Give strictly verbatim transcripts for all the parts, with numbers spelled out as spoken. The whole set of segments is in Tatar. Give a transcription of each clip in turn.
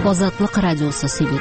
Азатлык радиосы сөйли.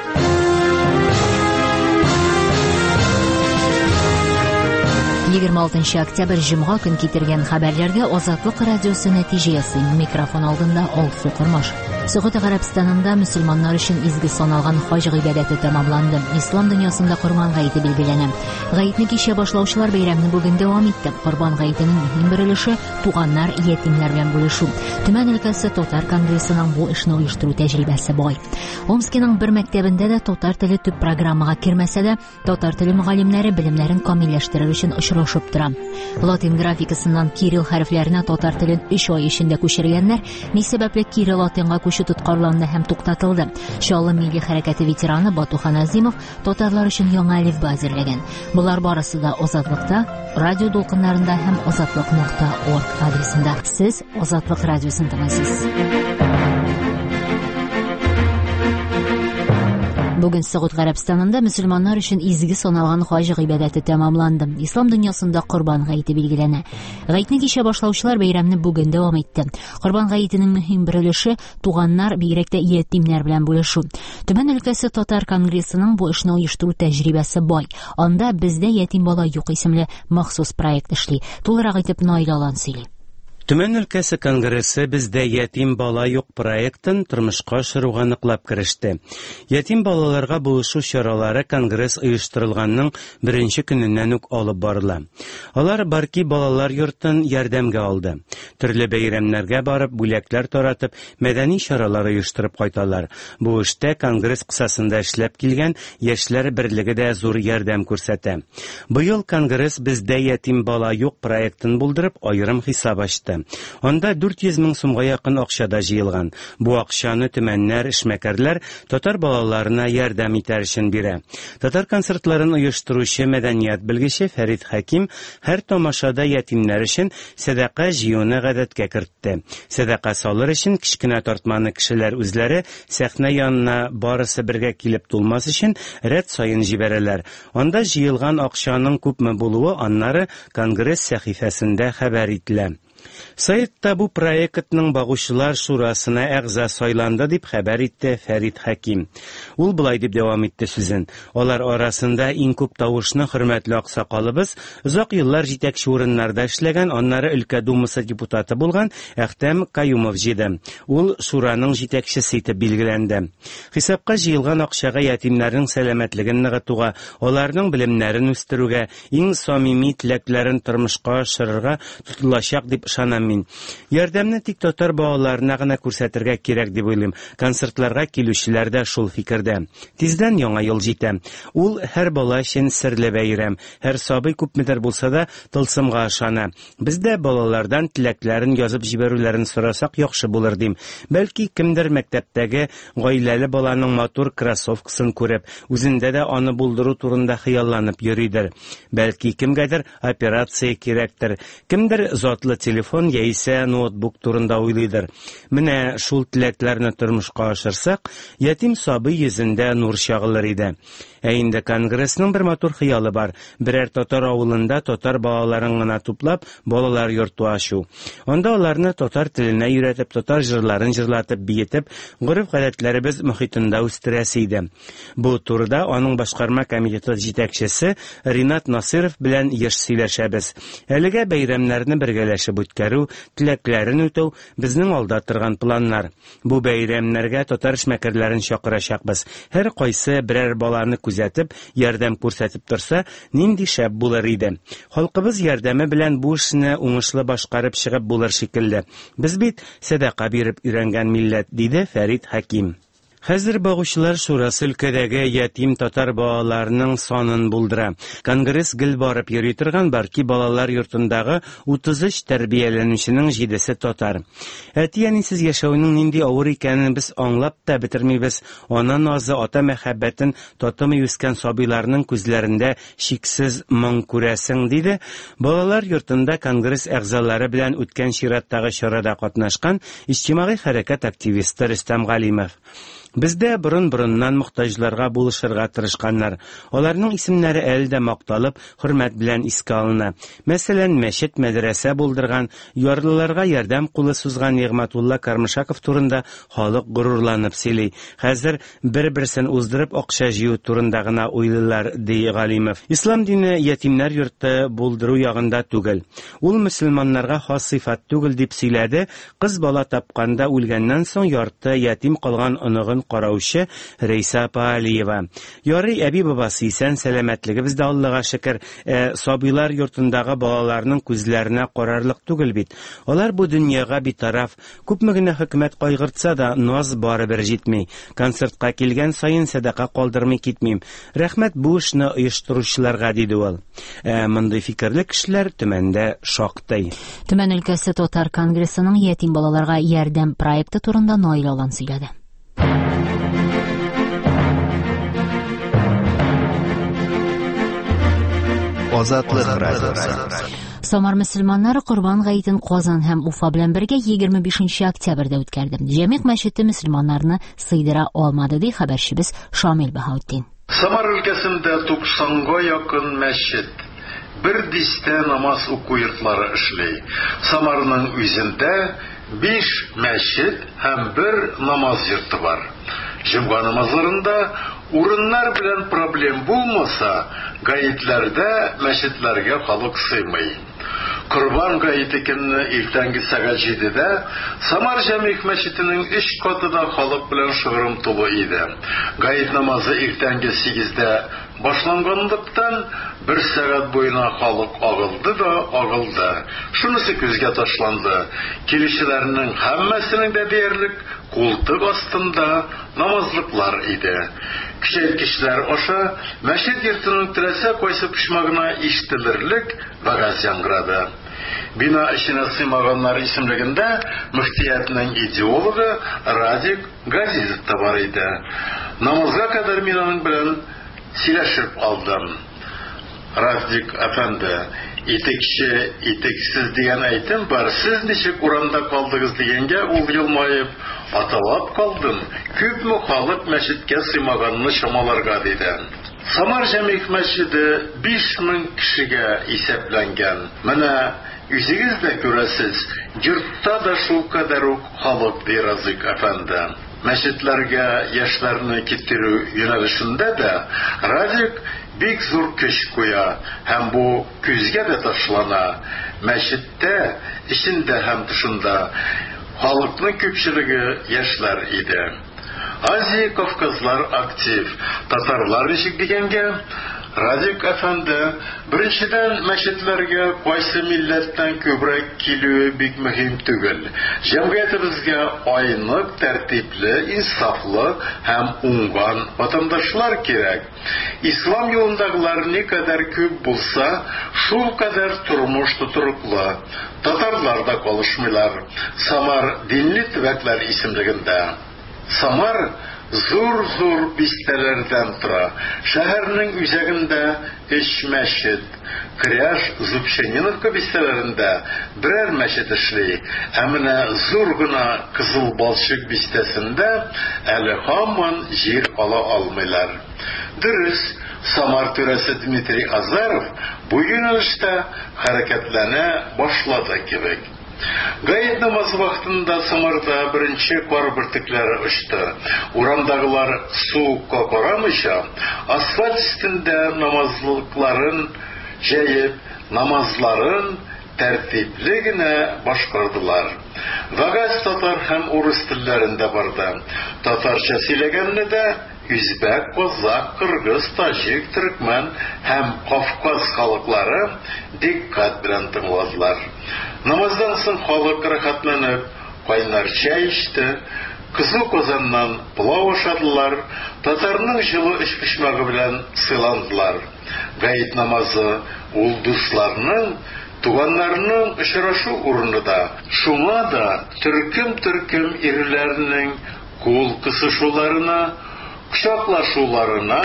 егерме алтынчы октябрь җомга көн китергән хәбәрләргә Азатлык радиосы нәтиҗәсе. Микрофон алдында Алсу Кормаш. Сәгъүди Гарәбстанында мөселманнар өчен изге саналган хаҗ гыйбадәте тәмамланды. Ислам дөньясында Корбан гаете билгеләнә. Гаетне кичә башлаучылар бәйрәмне бүген дәвам итте. Корбан гаетенең мөһим бер өлеше туганнар, ятимнәр белән бүлешү. Төмән өлкәсе татар конгрессының бу эшне оештыру тәҗрибәсе бай. Омскиның бер мәктәбендә дә татар теле төп программага кирмәсә дә, татар теле мөгаллимнәре белемнәрен камилләштерер өчен очрашып тора. Латин графикасыннан кирилл хәрефләренә татар телен өч ай эчендә күчергәннәр, ни сәбәпле кирилл латинга күчү тоткарланды һәм туктатылды. Шаллы милли хәрәкәте ветераны Батухан Азимов татарлар өчен яңа әлифба әзерләгән. Булар барысы да Азатлыкта, радио дулкыннарында һәм азатлык нокта орг адресында. Сез Азатлык радиосын тыңлыйсыз. Бүген Сәгъүди Гарәбстанында мөселманнар өчен изге саналган хаҗ гыйбадәте тәмамланды. Ислам дөньясында Корбан гаете билгеләнә. Гаетне кичә башлаучылар бәйрәмне бүген дәвам итте. Корбан гаетенең мөһим бер өлеше туганнар, бигрәк тә ятимнәр белән бүлешү. Төмән өлкәсе татар конгрессының бу эшне оештыру тәҗрибәсе бай. Анда бездә ятим бала юк исемле махсус проект эшли. Тулырак итеп Наил Алан сөйли. Төмән өлкәсе конгрессы бездә ятим бала юк проектын тормышка ашыруга ныклап кереште. Ятим балаларга булышу чаралары конгресс оештырылганның беренче көненнән үк алып барыла. Алар Барки балалар йортын ярдәмгә алды. Төрле бәйрәмнәргә барып, бүләкләр таратып, мәдәни чаралар оештырып кайталар. Бу эштә конгресс кысасында эшләп килгән яшьләр берлеге дә зур ярдәм күрсәтә. Быел конгресс бездә ятим бала юк проектын булдырып, аерым хисап ачты. Анда дүрт йөз мең сумга якын акчада җыелган. Бу акчаны төмәннәр, эшмәкәрләр татар балаларына ярдәм итәр өчен бирә. Татар концертларын оештыручы мәдәният белгече Фәрит Хәким һәр тамашада ятимнәр өчен садака җыюны гадәткә кертте. Садака салыр өчен кичкенә тартманы кешеләр үзләре сәхнә янына барысы бергә килеп тулмас өчен рәт саен җибәрәләр. Анда җыелган акчаның күпме булуы аннары конгресс сәхифәсендә хәбәр ителә. Сайтта бу проектның багучылар шурасына әгъза сайланды дип хәбәр итте Фәрит Хәким. Ул булай дип дәвам итте сүзен. Алар арасында иң күп тавышны хөрмәтле аксакалыбыз, озак еллар җитәкче урыннарда эшләгән, аннары өлкә думасы депутаты булган Әхтәм Каюмов җиде. Ул шураның җитәкчесе итеп билгеләнде. Хисапка җыелган акчага ятимнәрнең сәламәтлеген ныгытуга, аларның белемнәрен үстерүгә, иң самими теләкләрен тормышка ашырырга тотылачак дип ышанам мин. Ярдәмне тик татар балаларына гына күрсәтергә кирәк дип уйлыйм. Концертларга килүчеләр дә шул фикердә. Тиздән яңа ел җитә. Ул һәр бала өчен серле бәйрәм. Һәр сабый күпмедер булса да тылсымга ышана. Бездә балалардан теләкләрен язып җибәрүләрен сорасак яхшы булыр дим. Бәлки кемдер мәктәптәге гаиләле баланың матур кроссовкасын күреп, үзендә дә аны булдыру турында хыялланып йөридер. Бәлки кемгәдер операция кирәктер. Кемдер затлы телефон яисә ноутбук турында уйлыйдыр. Менә шул теләкләрне тормышка ашырсак, ятим сабый йөзендә нур чагылыр иде. Ә инде конгрессның бер матур хыялы бар. Берәр татар авылында татар балаларын гына туплап, балалар йорты ачу. Анда аларны татар теленә өйрәтеп, татар җырларын җырлатып, биетеп, гореф-гадәтләребез мөхитендә үстерәсе иде. Бу турыда аның башкарма комитеты җитәкчесе Ринат Насыров белән еш сөйләшәбез. Әлегә бәйрәмнәрне бергәләшеп үткәрү, теләкләрен үтәү безнең алда торган планнар. Бу бәйрәмнәргә татар эшмәкәрләрен чакырачакбыз. Һәр кайсы берәр баланы күзәтеп, ярдәм күрсәтеп торса, нинди шәп булыр иде. Халкыбыз ярдәме белән бу эшне уңышлы башкарып чыгып булыр шикелле. Без бит садака биреп өйрәнгән милләт, диде Фәрит Хәким. Хәзер багучылар шурасы өлкәдәге ятим татар балаларының санын булдыра. Конгресс гел барып йөри торган Барки балалар йортындагы утыз өч тәрбияләнүченең җидесе татар. Әти-әнисез яшәүнең нинди авыр икәнен без аңлап та бетермибез. Ана назы, ата мәхәббәтен татымый үскән сабыйларның күзләрендә шиксез моң күрәсең, диде. Балалар йортында конгресс әгъзалары белән үткән чираттагы чарада катнашкан иҗтимагый хәрәкәт активисты Рөстәм Галимов. Бездә борын-борыннан мохтаҗларга булышырга тырышканнар. Аларның исемнәре әле дә макталып, хөрмәт белән искә алына. Мәсәлән, мәчет, мәдрәсә булдырган, ярлыларга ярдәм кулы сузган Нигъмәтулла Кармышаков турында халык горурланып сөйли. Хәзер бер-берсен уздырып акча җыю турында гына уйлыйлар, ди Галимов. Ислам дине ятимнәр йорты булдыру ягында түгел. Ул мөселманнарга хас сыйфат түгел дип сөйләде. Кыз бала тапканда үлгәннән соң ярты ятим калган оныгын караучы Рейса Паалиева. Ярый, әби бабасы исән, сәламәтлеге бездә Аллага шөкер. Ә, сабыйлар йортындагы балаларның күзләренә карарлык түгел бит. Алар бу дөньяга битараф. Күпме генә хөкүмәт кайгыртса да, наз барыбер җитми. Концертка килгән саен садака калдырмый китмим. Рәхмәт бу эшне оештыручыларга, диде ул. Ә, мондый фикерле кешеләр Төмәндә шактый. Төмән өлкәсе Татар конгрессының ятим балаларга ярдәм проекты турында Наил Алан сөйләде. Азатлык радиосы. Самар мөселманнары Корбан гаетен Казан һәм Уфа белән бергә егерме бишенче октябрьдә үткәрде. Җәмигъ мәчете мөселманнарны сыйдыра алмады, ди хәбәрчебез Шамил Баһаутдин. Самар өлкәсендә туксанга якын мәчет, бер дистә намаз уку йортлары эшли. Самарның үзендә биш мәчет һәм бер намаз йорты бар. Җомга намазларында урыннар белән проблем булмаса, гаетләрдә мәчетләргә халык сыймый. Корбан гаете көнне иртәнге сәгать җидедә Самар җәмигъ мәчетенең өч катыда халык белән шыгрым тулы иде. Гает намазы иртәнге сигездә башлангандыктан бер сәгать буена халык агылды да агылды. Шунысы күзгә ташланды. Килүчеләрнең һәммәсенең дә диярлек култык астында намазлыклар иде. Күчәткечләр аша мәчет йортының теләсә кайсы почмагына ишетелерлек вәгазь яңгырады. Бина эченә сыймаганнар исемлегендә мөфтиятның идеологы Радик Газизов та бар иде. Намазга кадәр мин аның белән сөйләшеп алдым. Радик әфәнде, итекче, итексез дигән әйтем бар. Сез ничек урамда калдыгыз дигәнгә ул елмаеп, аталап калдым. Күпме халык мәчеткә сыймаганны чамаларга диде. Самар җәмигъ мәчете биш мең кешегә исәпләнгән. Менә үзегез дә күрәсез, йортта да шул кадәр үк халык ди Радик әфәнде. Мәчетләргә яшьләрне китерү юнәлешендә дә Радик бик зур көч куя, һәм бу күзгә дә ташлана. Мәчеттә, эчендә һәм тышында халыкның күпчелеге яшьләр иде. Азия Кавказлар актив. Татарлар ничек дигәнгә, Радик әфәнде, беренчедән мәчетләргә кайсы милләттән күбрәк килүе бик мөһим түгел. Җәмгыятебезгә айнык, тәртипле, инсафлы һәм уңган ватандашлар кирәк. Ислам юлындагылар никадәр күп булса, шул кадәр тормыш тотрыклы. Татарлар да калышмыйлар. Самар динле төбәкләр исемлегендә. Самар зур-зур бистәләрдән тора. Шәһәрнең үзәгендә өч мәчет, Кряж, Зубчаниновка бистәләрендә берәр мәчет эшли. Ә менә зур гына Кызыл Балчык бистәсендә әле һаман җир ала алмыйлар. Дөрес, Самар түрәсе Дмитрий Азаров бу юнәлештә хәрәкәтләнә башлады кебек. Гает намаз вакытында Самарда беренче кар бөртекләре очты. Урамдагылар су капарамыйча, асфальт өстендә намазлыкларын җәеп, намазларын тәртипле генә башкардылар. Вагаз татар һәм урыс телләрендә барды. Татарча сөйләгәнне дә үзбәк, казак, кыргыз, таҗик, төркмән һәм Кавказ халыклары диккать белән тыңладылар. Намаздан соң халык рәхәтләнеп, кайнар чәй эчте, кызу казаннан пылау ашадылар, татарның җылы эш почмагы белән сыйландылар. Гает намазы ул дусларның, туганнарның очрашу урыны да. Шуңа да төркем-төркем ирләрнең кул кысышуларына, кочаклашуларына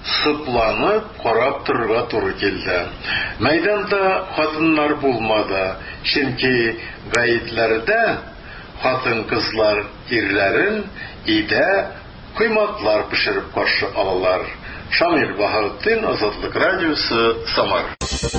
сыпланып карап торырга туры килде. Мәйданда хатыннар булмады, чөнки гаетләрдә хатын-кызлар ирләрен идә кыйматлар пешереп каршы алалар. Шамил Баһаутдин, Азатлык радиосы, Самар.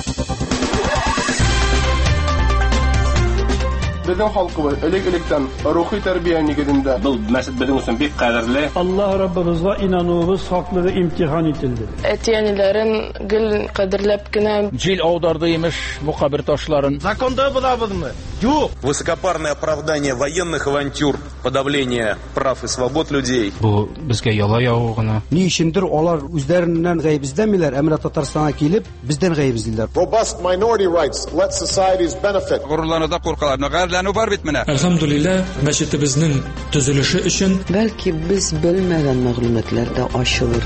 Безнең халкыбыз элек-электән рухи тәрбия нигезендә. Бу мәсҗид безнең өчен бик кадерле. Аллаһ Раббыбызга инануыбыз хаклыгы имтихан ителде. Әтияниләрен гел кадерләп кенә җил аударды имеш бу кабер ташларын. Законда булабызмы? Юк. Высокопарное оправдание военных авантюр, подавление прав и свобод людей. Бу безгә яла яву гына. Ни өчендер алар үзләреннән гаеп эзләмиләр, әмма Татарстанга килеп бездән гаеп эзлиләр. Robust minority rights let societies benefit. Горурлануда куркалар, нәгәрләнү бар бит менә. Әлхәмдүлилләh, мәчетебезнең төзелеше өчен бәлки без белмәгән мәгълүматлар да ачылыр.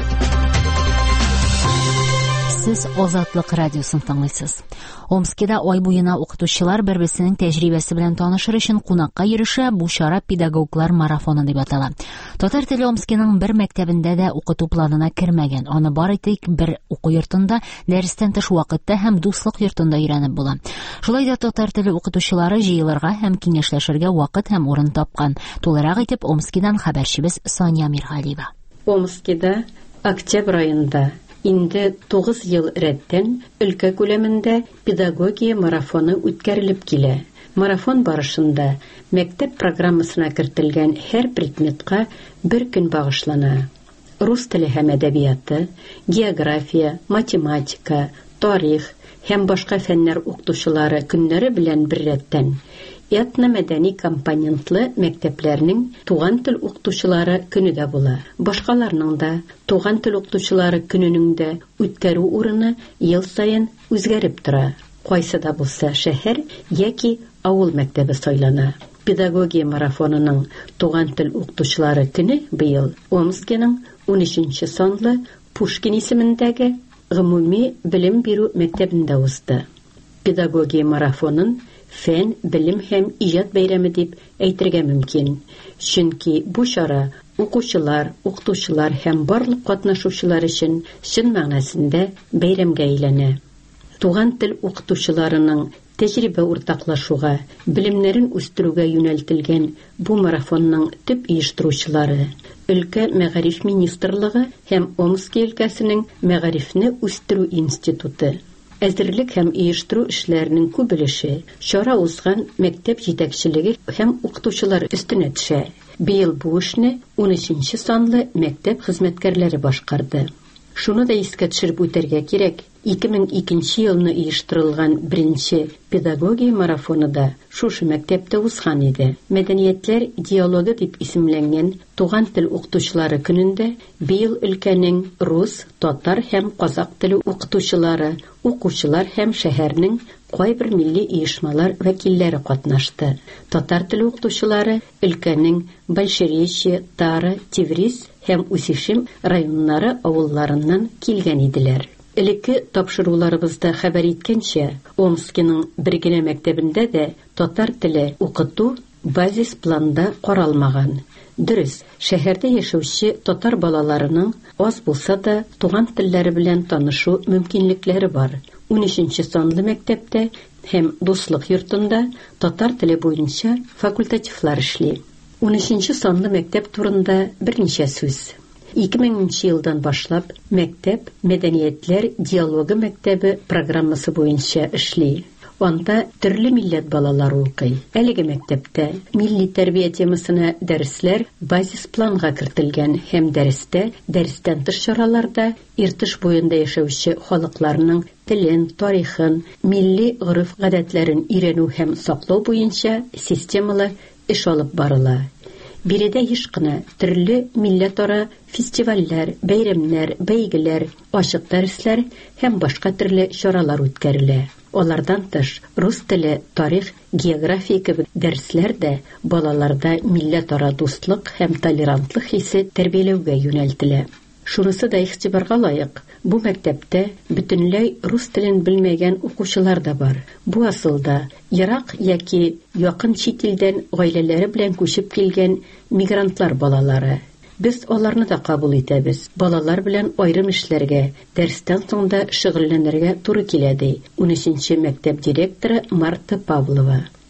Сез Азатлык радиосын тыңлыйсыз. Омскида ай буена укытучылар бер-берсенең тәҗрибәсе белән танышыр өчен кунакка йөреше, бу чара педагоглар марафоны дип атала. Татар теле Омскиның бер мәктәбендә дә укыту планына кермәгән. Аны бары тик бер уку йортында, дәрестән тыш вакытта һәм дуслык йортында өйрәнеп була. Шулай да татар теле укытучылары җыелырга һәм киңәшләшергә вакыт һәм урын тапкан. Тулырак итеп Омскидан хәбәрчебез Соня Миргалиева. Омскида октябрь аенда инде тугыз ел рәттән өлкә күләмендә педагогия марафоны үткәрелеп килә. Марафон барышында мәктәп программасына кертелгән һәр предметка бер көн багышлана. Рус теле һәм әдәбияты, география, математика, тарих һәм башка фәннәр укытучылары көннәре белән бер рәттән этно-мәдәни компонентлы мәктәпләрнең туган тел укытучылары көне дә була. Башкаларның да туган тел укытучылары көненең дә үткәрү урыны ел саен үзгәреп тора. Кайсы да булса шәһәр яки авыл мәктәбе сайлана. Педагогия марафонының туган тел укытучылары көне быел Омскиның унөченче санлы Пушкин исемендәге гомуми белем бирү мәктәбендә узды. Педагогия марафонын фән, белем һәм иҗат бәйрәме дип әйтергә мөмкин. Чөнки бу чара укучылар, укытучылар һәм барлык катнашучылар өчен чын мәгънәсендә бәйрәмгә әйләнә. Туган тел укытучыларының тәҗрибә уртаклашуга, белемнәрен үстерүгә юнәлтелгән бу марафонның төп оештыручылары өлкә мәгариф министрлыгы һәм Омский өлкәсенең мәгарифне үстерү институты. Әзерлек һәм оештыру эшләренең күп өлеше чара узган мәктәп җитәкчелеге һәм укытучылар өстенә төшә. Быел бу эшне унөченче санлы мәктәп хезмәткәрләре башкарды. Шуны да искә төшереп үтәргә кирәк. ике мең икенче елны оештырылган беренче педагогия марафоны да шушы мәктәптә узган иде. Мәдәниятләр диалогы дип исемләнгән туган тел укытучылары көнендә быел өлкәнең рус, татар һәм казак теле укытучылары, укучылар һәм шәһәрнең кайбер милли оешмалар вәкилләре катнашты. Татар теле укытучылары өлкәнең Большеречье, Тары, Тевриз һәм Усишим районнары авылларыннан килгән иделәр. Элекке тапшыруларыбызда хәбәр иткәнчә, Омскиның бер генә мәктәбендә дә татар теле укыту базис планда каралмаган. Дөрес, шәһәрдә яшәүче татар балаларының аз булса да туган телләре белән танышу мөмкинлекләре бар. унөченче санлы мәктәптә һәм дуслык йортында татар теле буенча факультативлар эшли. унөченче санлы мәктәп турында берничә сүз. ике меңенче елдан башлап мәктәп мәдәниятләр диалогы мәктәбе программасы буенча эшли. Анда төрле милләт балалары укый. Әлеге мәктәптә милли тәрбия темасына дәресләр базис планга кертелгән һәм дәрестә, дәрестән тыш чараларда Иртыш буенда яшәүче халыкларның телен, тарихын, милли гореф-гадәтләрен өйрәнү һәм саклау буенча системалы эш алып барыла. Биредә еш кына төрле милләтара фестивальләр, бәйрәмнәр, бәйгеләр, ачык дәресләр һәм башка төрле чаралар үткәрелә. Алардан тыш рус теле, тарих, география кебек дәресләр дә балаларда милләтара дуслык һәм толерантлык хисе тәрбияләүгә юнәлтелә. Шунысы да игътибарга лаек. Бу мәктәптә бөтенләй рус телен белмәгән укучылар да бар. Бу асылда ерак яки якын чит илдән гаиләләре белән күчеп килгән мигрантлар балалары. Без аларны да кабул итәбез. Балалар белән айрым эшләргә, дәрестән соң да шөгыльләнергә туры килә ди. унөченче мәктәп директоры Марта Павлова.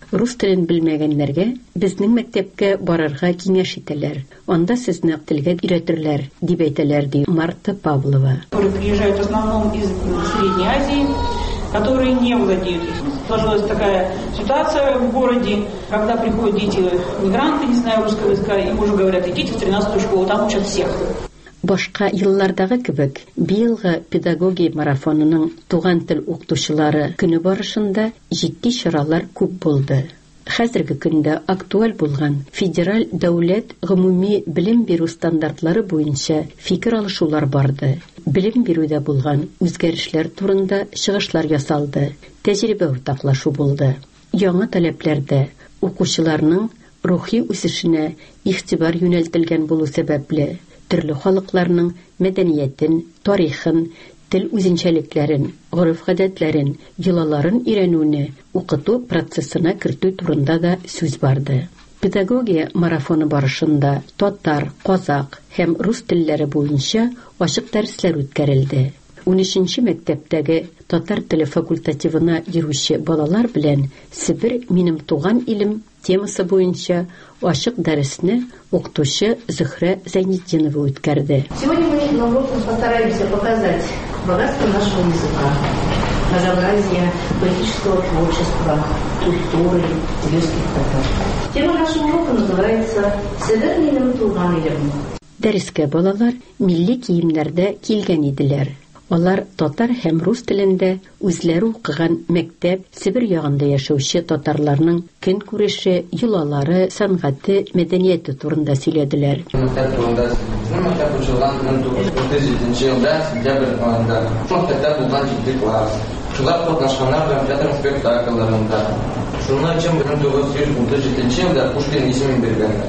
Рус телен белмәгәннәргә безнең мәктәпкә барырга киңәш итәләр. Анда сезне телгә өйрәтерләр, дип әйтәләр, ди Марта Павлова. Приезжают в основном из Средней Азии, которые не владеют. Сложилась такая ситуация в городе, когда приходят дети, мигранты, не знаю русского языка, им уже говорят, идите в тринадцатую школу, там учат всех. Башка еллардагы кебек, быелгы педагогия марафонының туган тел укытучылары көне барышында җитди чаралар күп булды. Хәзерге көндә актуаль булган федераль дәүләт гомуми белем бирү стандартлары буенча фикер алышулар барды. Белем бирүдә булган үзгәрешләр турында чыгышлар ясалды, тәҗрибә уртаклашу булды. Яңа таләпләрдә укучыларның рухи үсешенә игътибар юнәлтелгән булу сәбәпле төрле халыкларның мәдәниятен, тарихын, тел үзенчәлекләрен, гореф-гадәтләрен, йолаларын өйрәнүне укыту процессына кертү турында да сүз барды. Педагогия марафоны барышында татар, казак һәм рус телләре буенча ачык дәресләр үткәрелде. унөченче мәктәптәге татар теле факультативына йөрүче балалар белән Себер минем туган илем темасы буенча ачык дәресне укытучы Зөһрә Зәйнетдинова үткәрде. Сегодня мы на уроке постараемся показать богатство нашего языка, разнообразие политического творчества, культуры тюркских татар. Тема нашего урока называется «Себер минем туган илем». Дәрескә балалар милли киемнәрдә килгән иделәр. Алар татар һәм рус телендә үзләре укыган мәктәп, Себер ягында яшәүче татарларның көн күреше, йолалары, сәнгате, мәдәнияте турында сөйләделәр. Мәктәп турында мәктәп ачылган мең тугыз йөз утыз җиденче елда сентябрь аенда. Мәктәптә булган җитди класс. Шулар катнашканнар белән театр спектакльләрендә. Шуның өчен мең тугыз йөз утыз җиденче елда Пушкин исемен биргәннәр.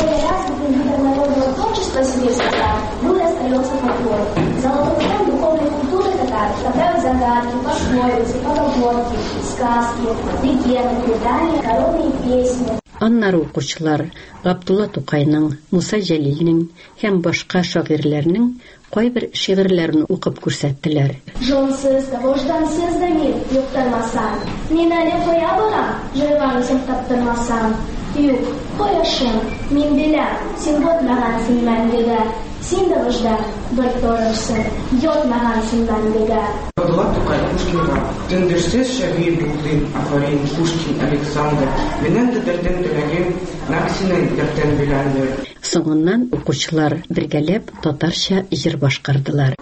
Был и остается фольклор. Золотой фонд духовной культуры татар составляют загадки, пословицы, поговорки, сказки, легенды, предания, народные песни. Аннары укучылар Габдулла Тукайның, Муса Җәлилнең һәм башка шагыйрьләрнең кайбер шигырьләрен укып күрсәттеләр. Жонсыз, тавыштансыз да мин юктырмасам, мин әле кая барам, җыргансын таптырмасам. Юк, кояшым, мин беләм, син ботмагансың мәңгегә, син дә вождан бер торырсың, йотмагансың мәңгегә. Габдулла Тукай Пушкинга төндерсез шагыйрь булды, афарин Пушкин Александр. Минем дә дәртем теләгем, нәфсенең дәртен беләндер. Соңыннан укучылар бергәләп татарча җыр башкардылар.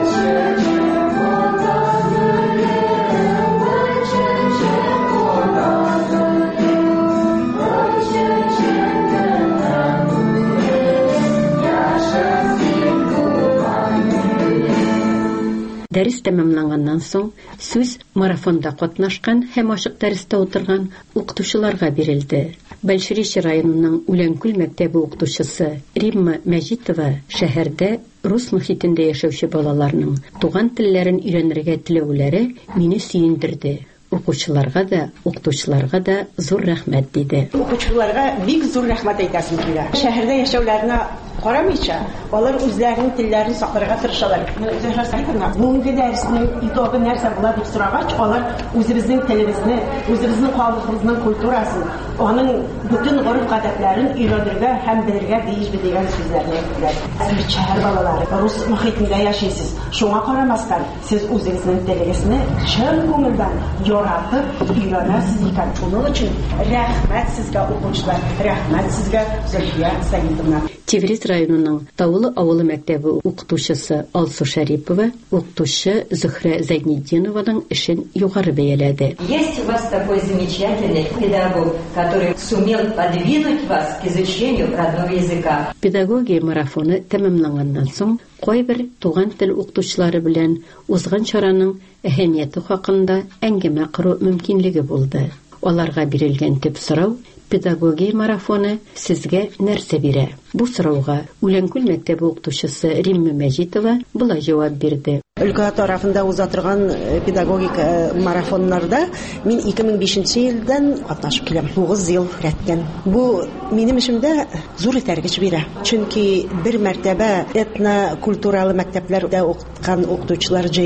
Дәрес тәмамланганнан соң сүз марафонда катнашкан һәм ачык дәрестә утырган укытучыларга бирелде. Большеречи районының Үләнкүл мәктәбе укытучысы Римма Мәҗитова шәһәрдә рус мөхитендә яшәүче балаларның туган телләрен өйрәнергә теләүләре мине сөендерде. Укучыларга да, укытучыларга да зур рәхмәт диде. Укучыларга бик зур рәхмәт әйтәсем килә. Шәһәрдә яшәүләренә карамыйча, алар үзләренең телләрен сакларга тырышалар. Зөһрә Сәйдовна, бүгенге дәреснең итогы нәрсә була дип сорагач, алар үзебезнең телебезне, үзебезнең халкыбызның культурасын, аның бүтән гореф-гадәтләрен өйрәнергә һәм белергә тиеш дигән сүзләрне әйттеләр. Сез шәһәр балалары, рус мөхитендә яшәйсез. Шуңа карамастан, сез үзегезнең телегезне чын күңелдән яратып өйрәнәсез икән. Шуның өчен рәхмәт сезгә укучылар, рәхмәт сезгә Зөһрә Сәйдовна. Тевриз районының Тавылы авылы мәктәбе укытучысы Алсу Шәрипова укытучы Зөһрә Зәйнетдинованың эшен югары бәяләде. Есть у вас такой замечательный педагог, который сумел подвинуть вас к изучению родного языка. Педагогия марафоны тәмамланганнан соң кайбер туган тел укытучылары белән узган чараның әһәмияте хакында әңгәмә кору мөмкинлеге булды. Аларга бирелгән төп сорау: педагогия марафоны сезгә нәрсә бирә? Бу сорауга Үләнкүл мәктәбе укытучысы Римма Мәҗитова булай җавап бирде. Өлкә тарафында уза торган педагогик марафоннарда мин ике мең бишенче елдан катнашып киләм. тугыз ел рәттән. Бу минем эшемдә зур этәргеч бирә. Чөнки бер мәртәбә этно-культуралы мәктәпләрдә укыткан укытучылар җыелып,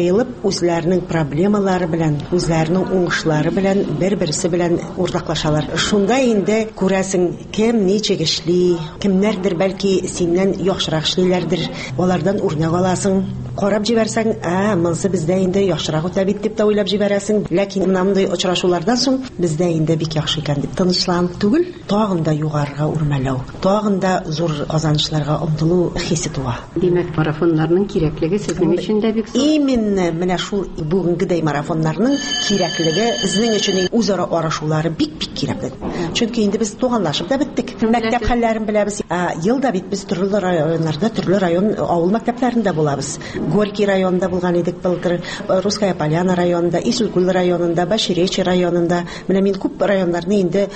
үзләренең проблемалары белән, үзләренең уңышлары белән бер-берсе белән уртаклашалар. Шунда инде күрәсең, кем ничек эшли, кемнәрдер бәлки синнән яхшырак эшлиләрдер, алардан үрнәк аласың. Карап җибәрсәң, а, монсы бездә инде яхшырак үтә бит дип тә уйлап җибәрәсең. Ләкин мондай очрашулардан соң бездә инде бик яхшы икән дип тынычлан түгел, тагын да югарыга үрмәләү, тагын да зур казанышларга омтылу хисе туа. Димәк, марафоннарның кирәклеге сезнең өчен дә бик зур. Именно менә шул бүгенгедәй марафоннарның кирәклеге безнең өчен үзара арашулары бик-бик кирәкле. Чөнки инде без туганлашып да биттек. Мәктәп хәлләрен беләбез. Елда бит без төрле районнарда, төрле район авыл мәктәпләрендә булабыз. Горький районында булган идек былтыр, Русская Поляна районында, Исүлкүл районында, Баширечи районында. Менә мин күп районнарны инде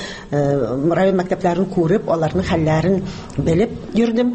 район мәктәпләрен күреп, аларның хәлләрен белеп йөрдем.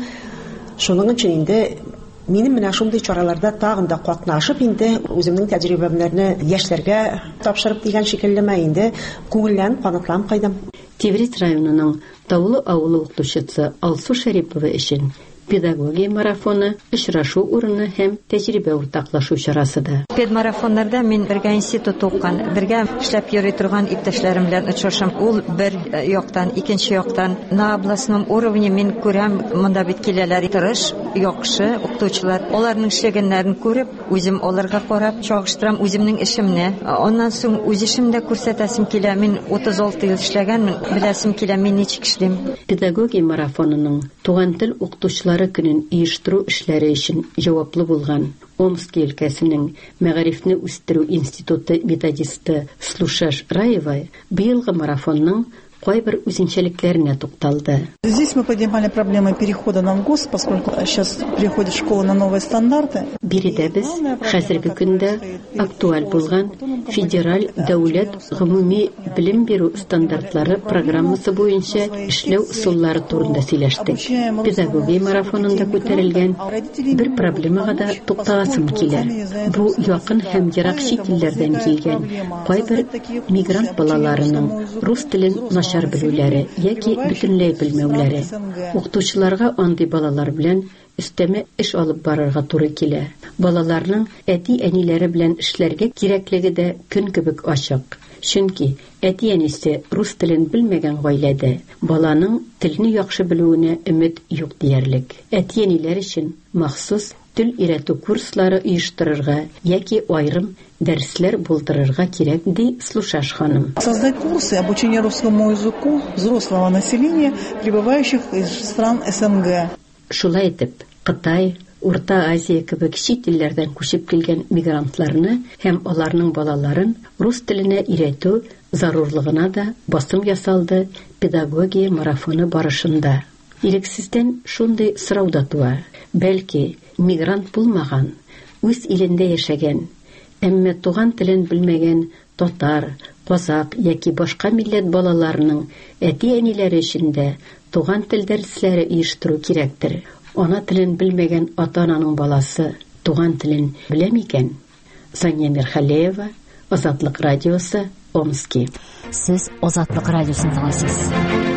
Шуның өчен инде минем менә шундый чараларда тагын да катнашып, инде үземнең тәҗрибәмнәрне яшьләргә тапшырып дигән шикеллеме инде күңеллән канатлам кайдым. Тевриз районының Таулы авылы укытучысы Алсу Шәрипова өчен педагогия марафоны очрашу урыны һәм тәҗрибә уртаклашу чарасыда. Педмарафоннарда мин бергә институт укыган, бергә эшләп йөри торган иптәшләрем белән очрашам. Ул бер яктан, икенче яктан на областном уровне мин күрәм, монда бит киләләр тырыш, яхшы укытучылар. Аларның шөгеннәрен күреп, үзем аларга карап чагыштырам үземнең эшемне. Аннан соң үз эшемдә күрсәтәсем килә. Мин утыз алты ел эшләгәнмен, беләсем килә мин ничек эшлим. Педагогия марафонының туган тел укытучылары көнен оештыру эшләре өчен җаваплы булган Омск өлкәсенең Мәгарифне үстерү институты методисты Слушаш Раева быелгы марафонның кайбер үзенчәлекләренә тукталды. Здесь мы поднимали проблемы перехода на ВГОС, поскольку сейчас приходит школа на новые стандарты. Биредә без хәзерге көндә актуаль булган федераль дәүләт гомуми белем бирү стандартлары программасы буенча эшләү усуллары турында сөйләштек. Педагогия марафонында күтәрелгән бер проблемага да тукталасым килә. Бу якын һәм ерак чит илләрдән килгән кайбер мигрант балаларының рус телен начар белүләре яки бөтенләй белмәүләре. Укытучыларга андый балалар белән өстәмә эш алып барырга туры килә. Балаларның әти-әниләре белән эшләргә кирәклеге дә көн кебек ачык. Чөнки әти-әнисе рус телен белмәгән гаиләдә баланың телне яхшы белүенә өмет юк диярлек. Әти-әниләр өчен махсус тел өйрәтү курслары оештырырга яки айрым дәресләр булдырырга кирәк, ди Слушаш ханым. Создать курсы обучения русскому языку взрослого населения, прибывающих из стран СНГ. Шулай итеп, Кытай, Урта Азия кебек чит илләрдән күчеп килгән мигрантларны һәм аларның балаларын рус теленә өйрәтү зарурлыгына да басым ясалды педагогия марафоны барышында. Ирексездән шундый сорау да туа. Бәлки, мигрант булмаган, үз илендә яшәгән, әмма туган телен белмәгән татар, казак яки башка милләт балаларының әти-әниләре өчен дә туган тел дәресләре оештыру кирәктер. Ана телен белмәгән ата-ананың баласы туган телен белә микән? Сания Мирхалеева, Азатлык радиосы, Омски. Сез Азатлык радиосын тыңлыйсыз.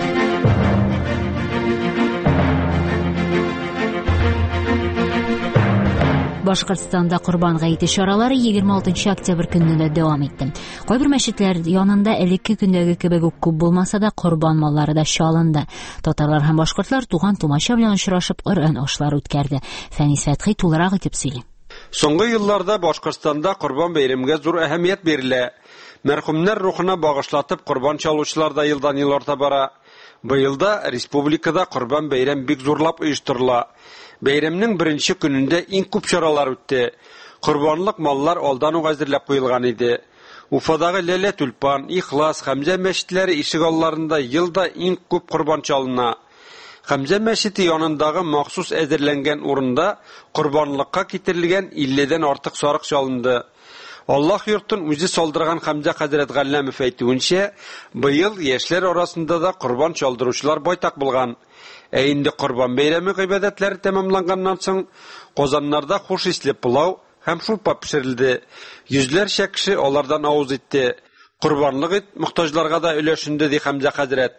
Башкортстанда Курбан гаете чаралары егерме алтынчы октябрь көнендә дәвам итте. Кайбер мәчетләр янында элекке көндәге кебек үк күп булмаса да Курбан маллары да чалынды. Татарлар һәм башкортлар туган тумача белән очрашып Коръән ашлары үткәрде. Фәнис Фәтхи тулырак итеп сөйли. Соңгы елларда Башкортстанда Курбан бәйрәмгә зур әһәмият бирелә. Мәрхүмнәр рухына багышлатып Курбан чалучылар да елдан ел арта бара. Быел да республикада Курбан бәйрәм бик зурлап оештырыла. Бәйрәмнең беренче көнендә иң күп чаралар үтте. Курбанлык маллар алдан ук әзерләп куелган иде. Уфадагы Ләлә Тюльпан, Ихлас, Хәмзә мәчетләре ишек алларында елда иң күп курбан чалына. Хәмзә мәчете янындагы махсус әзерләнгән урында курбанлыкка китерелгән илледән артык сарык чалынды. Аллаһ йортын үзе салдырган Хәмзә хәзрәт Галләмов әйтүенчә, быел яшьләр арасында да курбан чалдыручылар байтак булган. Ә инде Курбан бәйрәме гыйбадәтләре тәмамланганнан соң Казаннарда хуш исле пылау һәм шурпа пешерелде. Йөзләрчә кеше алардан авыз итте. Курбанлык ит мохтаҗларга да өләшенде, ди Хәмзә хәзрәт.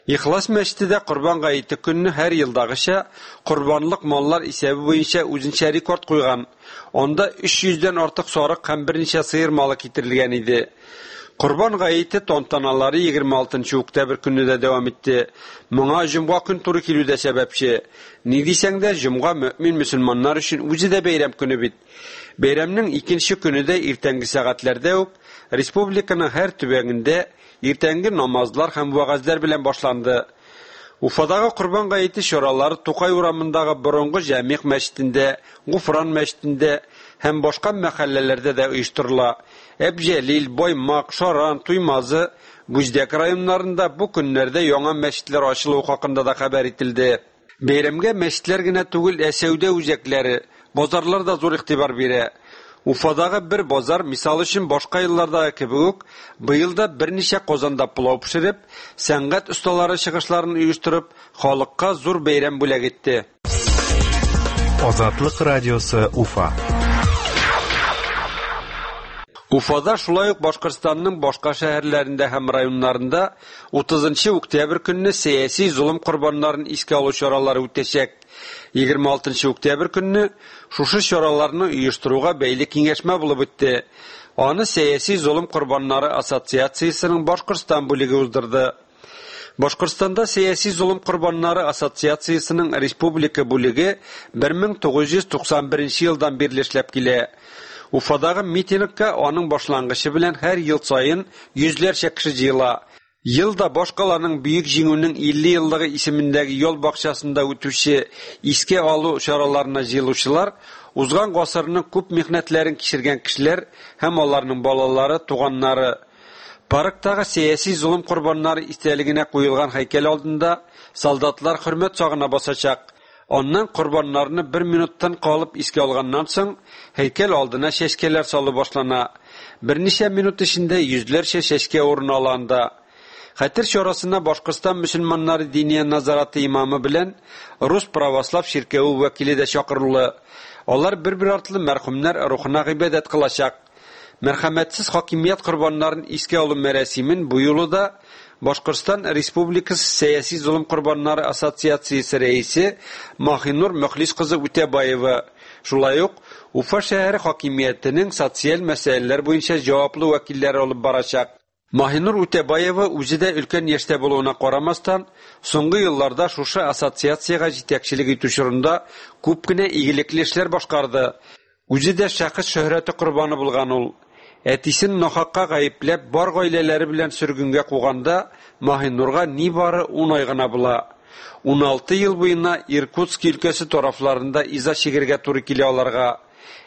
Ихлас мәчетендә Корбан гаете көнне һәр елдагыча корбанлык маллар исәбе буенча үзенчә рекорд куйган. Анда өч йөздән артык сарык һәм берничә сыер малы китерелгән иде. Корбан гаете тантаналары егерме алтынчы октябрь көнендә дәвам итте. Моңа җомга көн туры килүдә сәбәпче. Ни дисәң дә, җомга мөэмин мөселманнар өчен үзе дә бәйрәм көне бит. Бәйрәмнең икенче көнендә иртәнге сәгатьләрдә үк республиканың һәр төбәгендә иртәнге намазлар һәм вәгазьләр белән башланды. Уфадагы Корбан гаете чаралары Тукай урамындагы борынгы Җәмигъ мәчетендә, Гуфран мәчетендә һәм башка мәхәлләләрдә дә оештырыла. Әбҗәлил, Баймак, Шаран, Туймазы, Бүздәк районнарында бу көннәрдә яңа мәчетләр ачылу хакында да хәбәр ителде. Бәйрәмгә мәчетләр генә түгел, ә сәүдә үзәкләре, базарлар да зур игътибар бирә. Уфадагы бер базар, мисал өчен башка еллардагы кебек үк, быел да берничә Казанда пулау пешереп, сәнгать осталары чыгышларын оештырып, халыкка зур бәйрәм бүләк итте. Азатлык радиосы Уфа. Уфада шулай ук Башкортстанның башка шәһәрләрендә һәм районнарында утызынчы октябрь көнне сәяси зулым корбаннарын искә алу чаралары үтәчәк. егерме алтынчы октябрь көнне шушы чараларны оештыруга бәйле киңәшмә булып үтте. Аны сәяси зулым корбаннары ассоциациясенең Башкортстан бүлеге уздырды. Башкортстанда сәяси зулым корбаннары ассоциациясенең республика бүлеге бер мең тугыз йөз туксан беренче елдан бирле эшләп килә. Уфадагы митингка аның башлангычы белән һәр ел саен йөзләрчә кеше җыела. Елда башкаларның бөек җиңүнең илле еллыгы исемендәге ял бакчасында үтүче искә алу чараларына җыелучылар узган гасырның күп михнәтләрен кичергән кешеләр һәм аларның балалары, туганнары. Парктагы сәяси зулым корбаннары истәлегенә куелган һәйкәл алдында солдатлар хөрмәт сагына басачак. Аннан корбаннарны бер минуттан калып искә алганнан соң һәйкәл алдына чәчкәләр салу башлана. Берничә минут эчендә йөзләрчә чәчкә урын алганда. Хәтер чарасына Башкортстан мөселманнары дини назараты имамы белән Рус православ ширкәве вәкиле дә чакырылды. Алар бер-бер артлы мәрхүмнәр рухына гыйбадәт кылачак. Мәрхәмәтсез хакимият корбаннарын искә алу мәрәсимен бу юлы да Башкортстан Республикасы сәяси зулым корбаннары ассоциациясе рәисе Махинур Мөхлис кызы Үтәбаева, шулай ук Уфа шәһәре хакимиятенең социаль мәсьәләләр буенча җаваплы вәкилләре алып барачак. Махинур Үтәбаева үзе дә өлкән яшьтә булуына карамастан, соңгы елларда шушы ассоциациягә җитәкчелек итү чорында күп кенә игелекле эшләр башкарды. Үзе дә шәхес шөһрәте корбаны булган ул. Әтисен нахакка гаепләп бар гаиләләре белән сөргөнгә куганда Махинурга ни бары ун ай гына була. ун алты ел буена Иркутск өлкәсе тарафларында иза чигергә туры килә аларга.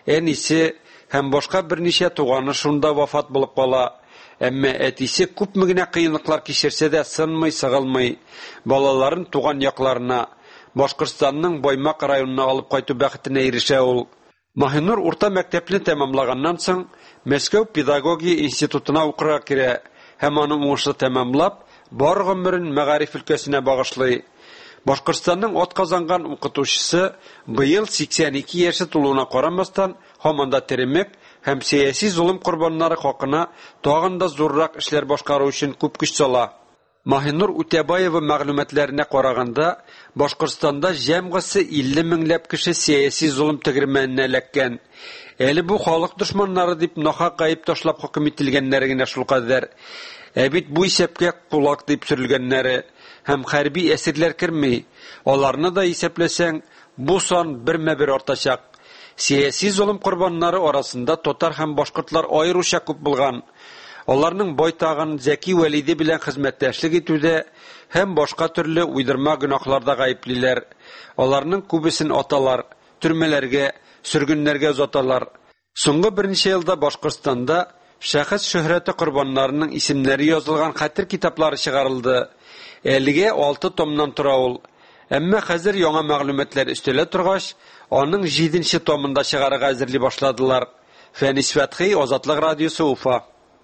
Әнисе һәм башка берничә туганы шунда вафат булып кала. Әмма әтисе күпме генә кыенлыклар кичерсә дә сынмый, сыгылмый. Балаларын туган якларына, Башкортстанның Баймак районына алып кайту бәхетенә ирешә ул. Махинур урта мәктәпне тәмамлаганнан соң Мәскәү педагогия институтына укырга керә һәм аны уңышлы тәмамлап, бар гомерен мәгариф өлкәсенә багышлый. Башкортстанның атказанган укытучысы быел сиксән ике яше тулуына карамастан һаман теремек һәм сәяси зулым корбаннары хакына тагын да зуррак эшләр башкару өчен күп көч сала. Махинур Үтәбаева мәгълүматларына караганда, Башкортстанда җәмгысе илле меңләп кеше сәяси зулым тегермәненә эләккән. Әле бу халык дошманнары дип нахак гаеп ташлап хөкем ителгәннәре генә шул кадәр. Ә бит бу исәпкә кулак дип сөрелгәннәре һәм хәрби әсирләр керми. Аларны да исәпләсәң, бу сан бермә-бер артачак. Сәяси зулым корбаннары арасында татар һәм башкортлар аеруча күп булган. Аларның байтагын Зәки Вәлиди белән хезмәттәшлек итүдә һәм башка төрле уйдырма гөнаһларда гаеплиләр. Аларның күбесен аталар, төрмәләргә, сөргөннәргә озаталар. Соңгы берничә елда Башкортстанда шәхес шөһрәте корбаннарының исемнәре язылган хәтер китаплары чыгарылды. Әлегә алты томнан тора ул. Әмма хәзер яңа мәгълүматлар өстәлә торгач, аның җиденче томында чыгарырга әзерли башладылар. Фәнис Фәтхи, Азатлык радиосы, Уфа.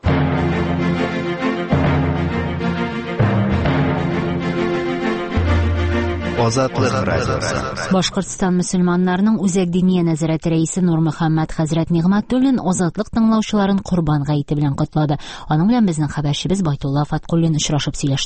Азатлык радиосы. Башкортстан мөселманнарының үзәк диния нәзарәте рәисе Нур Мөхәммәд хәзрәт Нигъмәтуллин Азатлык тыңлаучыларын Корбан гаете белән котлады. Аның белән безнең хәбәрчебез Байтулла Фаткуллин очрашып сөйләште.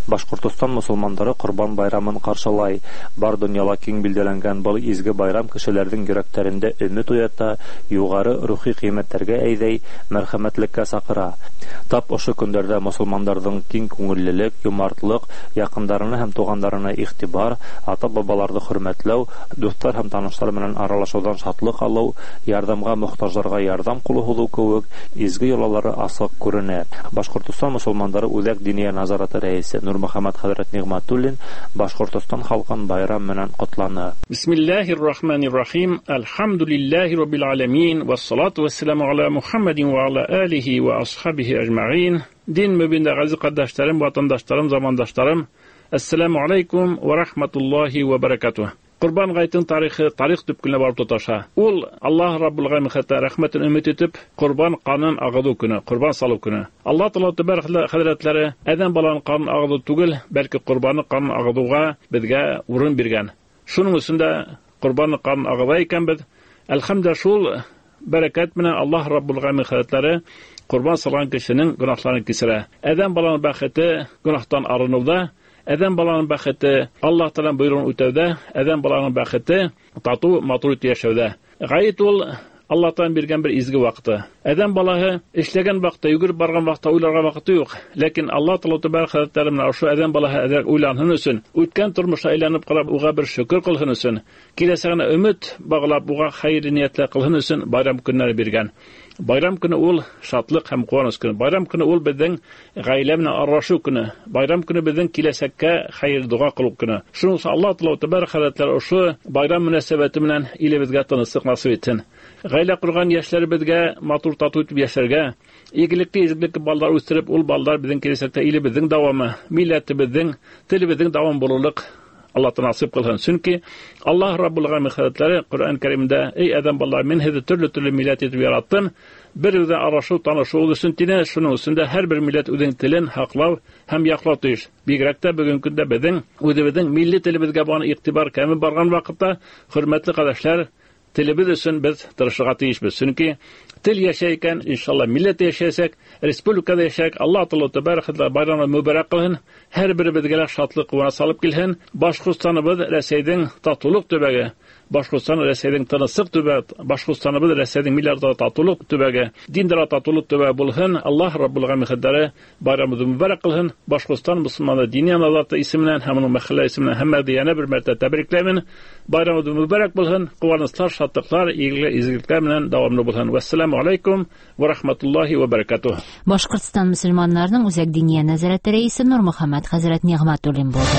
Башкортстан мусулмандары Корбан байрамын каршылай. Бар дөньяла киң билгеләнгән бу изге байрам кешеләрнең йөрәкләрендә өмет уята, югары рухи кыйммәтләргә әйдәй, мәрхәмәтлеккә сакыра. Тап ошо көндәрдә мусулманнарның киң күңеллелек, юмартлык, якындарына һәм тугандарына игътибар, ата-бабаларны хөрмәтләү, дуслар һәм танышлар белән аралашудан шатлык алу, ярдәмгә мохтаҗларга ярдәм кулы һузу кебек изге юллары асык күренә. Башкортстан мусулмандары үзәк диния назараты рәисе Нурмөхәммәд хәзрәт Нигъмәтуллин Башкортстан халкын байрам белән котланы. Бисмиллаһир-рахманир-рахим. Алхамдулиллаһи раббил аламин ва ссалату вассаламу ала Мухаммадин ва ала алихи ва асхабихи аҗмаин. Дин мөбиндә газиз кардәшләрем, ватандашларым, замандашларым, ассаламу алейкум ва рахматуллаһи ва баракатуһ. Курбан гайтын тарихы тарих төпкенә барып тоташа. Ул Аллаһ Раббул Галәмин рәхмәтен өмет итеп, Курбан канын агыду көне, Курбан салу көне. Аллаһ Тәгалә тәбәрәк хәзрәтләре адәм баланың канын агыду түгел, бәлки Курбанны канын агыдуга безгә урын биргән. Шуның өчен дә Курбанны канын агыда икән бит. Әлхәмдә шул бәрәкәт менән Аллаһ Раббул Галәмин хәзрәтләре Курбан салган кешенең гөнаһларын кисерә. Адәм баланың бәхете гөнаһтан арынуда, Адәм баланың бәхете Аллаһ Тәгалә буйруын үтәүдә, адәм баланың бәхете тату, матур яшәүдә. Гаит ул Аллаһтан биргән бер изге вакыты. Адәм балаһы эшләгән вакытта, йөгереп барган вакытта уйларга вакыты юк. Ләкин Аллаһ Тәгалә тәбәрәк хәзрәтләре менә ошо адәм балаһы әдәр уйланһын өчен, үткән тормышка әйләнеп карап, уга бер шөкер кылһын өчен, киләсәгенә өмет баглап, уга хәйр ниятләр кылһын өчен байрам көннәре биргән. Байрам көне ул шатлык һәм куаныч көне. Байрам көне ул безнең гаилә белән аралашу көне. Байрам көне безнең киләсәккә хәйр дуга кылу көне. Шуның өчен Аллаһ Тәгалә тәбәрәк хәзрәтләре ошо байрам мөнәсәбәте белән илебезгә тынычлык насыйп итсен. Гаилә курган яшьләребезгә матур тату итеп яшәргә, игелекле изгелекле баллар үстереп, ул баллар безнең киләсәктә илебезнең дәвамы, милләтебезнең, телебезнең дәвам булырлык Аллаһ насыйп кылһын. Чөнки Аллаһ Раббул Галәмин хәзрәтләре Коръән Кәримдә: "Эй адәм балалар, мин һезне төрле-төрле милләт итеп яраттым. Бер-бердән аралашу, танышу өчен тине, шуның өчен дә һәр бер милләт үзенең телен хаклау һәм яклау тиеш. Бигрәк тә бүгенге көндә безнең үзебезнең милли телебезгә багына игътибар кәме барган вакытта, хөрмәтле кардәшләр, телебез өчен без тырышырга тиешбез. Чөнки тел яшәй икән, иншалла милләт яшәсәк, республикада яшәк, Аллаһ Тәгалә тәбәрәк ва байрамны мүбәрәк кылһын, һәр беребезгә шатлык куана салып килһен. Башкортстаныбыз Рәсәйнең татулык төбәге, Башкортстан Рәсәйнең тынычлык төбәге, Башкортстаныбыз Рәсәйнең милләтләр татулык төбәге, диндәр татулык төбәге булһын. Аллаһ Раббул Галәмин хәзрәтләре байрамны мүбәрәк кылһын. Башкортстан мусламанлары дини назараты исеменнән һәм аның мәхәллә исеменнән һәммәгә яңа бер мәртәбә тәбрикләмен. Байрамны мүбәрәк булһын. Куанычлар, шатлыклар, игелек, изгелекләр белән дәвамлы булһын. Вассаламу алейкум ва рахматуллаһи ва баракатуһ. Башкортстан мөселманнарының үзәк диния назараты рәисе Нурмөхәммәд хәзрәт Нигъмәтуллин булды.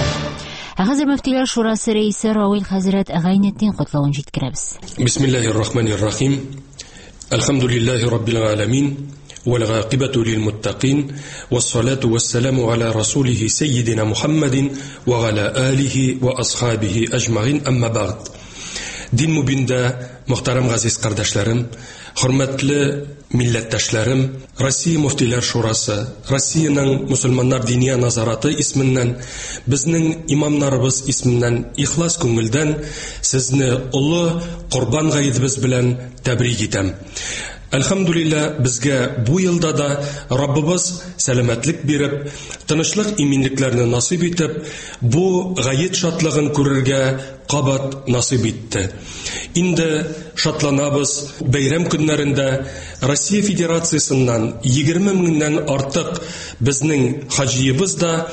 Ә хәзер мөфтиләр шурасы рәисе Рауил хәзрәт Гайнетдин котлавын җиткерәбез. Бисмиллаһир-рахманир-рахим. Алхамдулиллаһи раббил аламин. والعاقبة للمتقين والصلاة والسلام على رسوله سيدنا محمد وعلى آله وأصحابه أجمعين أما بعد. Дин мубинда мөхтәрәм газиз кардәшләрем, хөрмәтле милләттәшләрем, Россия муфтилар шурасы, Россиянең мусламаннар диния назараты исеменнән, безнең имамнарыбыз исеменнән ихлас күңелдән сезне улы Курбан гаетебез белән тәбрик итәм. Әлхәмдулилла, безгә бу елда да Раббыбыз сәламәтлек биреп, тынычлык, иминлекләрне насыйп итеп, бу гает шатлыгын күрергә кабат насыйп итте. Инде шатланабыз. Бәйрәм көннәрендә Россия Федерациясыннан егерме меңнән артык безнең хаҗиебыз да,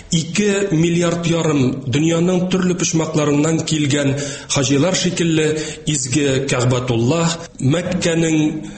ике миллиард ярым дөньяның төрле почмакларыннан килгән хаҗилар шикелле изге Кәгъбәтуллаһ, Мәккәнең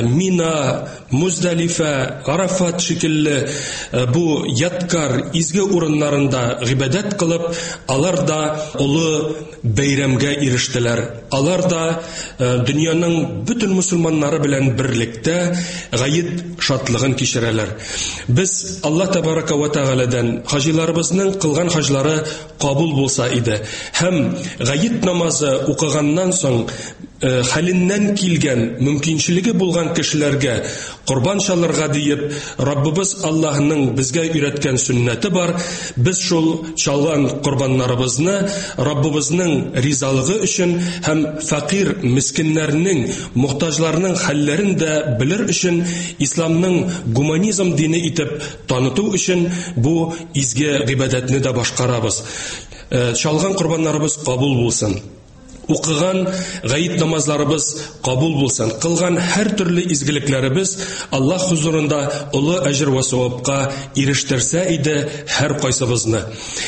Мина, Муздалифа, Арафат шикелле бу яткар изге урыннарында гыйбадат кылып, алар да улы бәйрәмгә ирештеләр. Алар да дөньяның бөтен мусламаннары белән берлектә гает шатлыгын кичерәләр. Без Аллаһ Тәбарәка ва Тәгаләдән хаҗиларыбызның кылган хаҗлары кабул булса иде һәм гает намазы укыганнан соң хәленнән килгән мөмкинчелеге булган кешеләргә корбан чалырга диеп, Раббыбыз Аллаһның безгә өйрәткән сөннәте бар. Без шул чалган корбаннарыбызны Раббыбызның ризалыгы өчен һәм фәкыйр мискиннәрнең, мохтаҗларның хәлләрен дә белер өчен, исламның гуманизм дине итеп таныту өчен бу изге гыйбадәтне дә башкарабыз. Чалган корбаннарыбыз кабул булсын. Укыган гаит намазларыбыз кабул булсын. Кылган һәр төрле изгелекләребез Аллаһ хузурында улы әҗр ва савапка ирештерсә иде һәр кайсыбызны.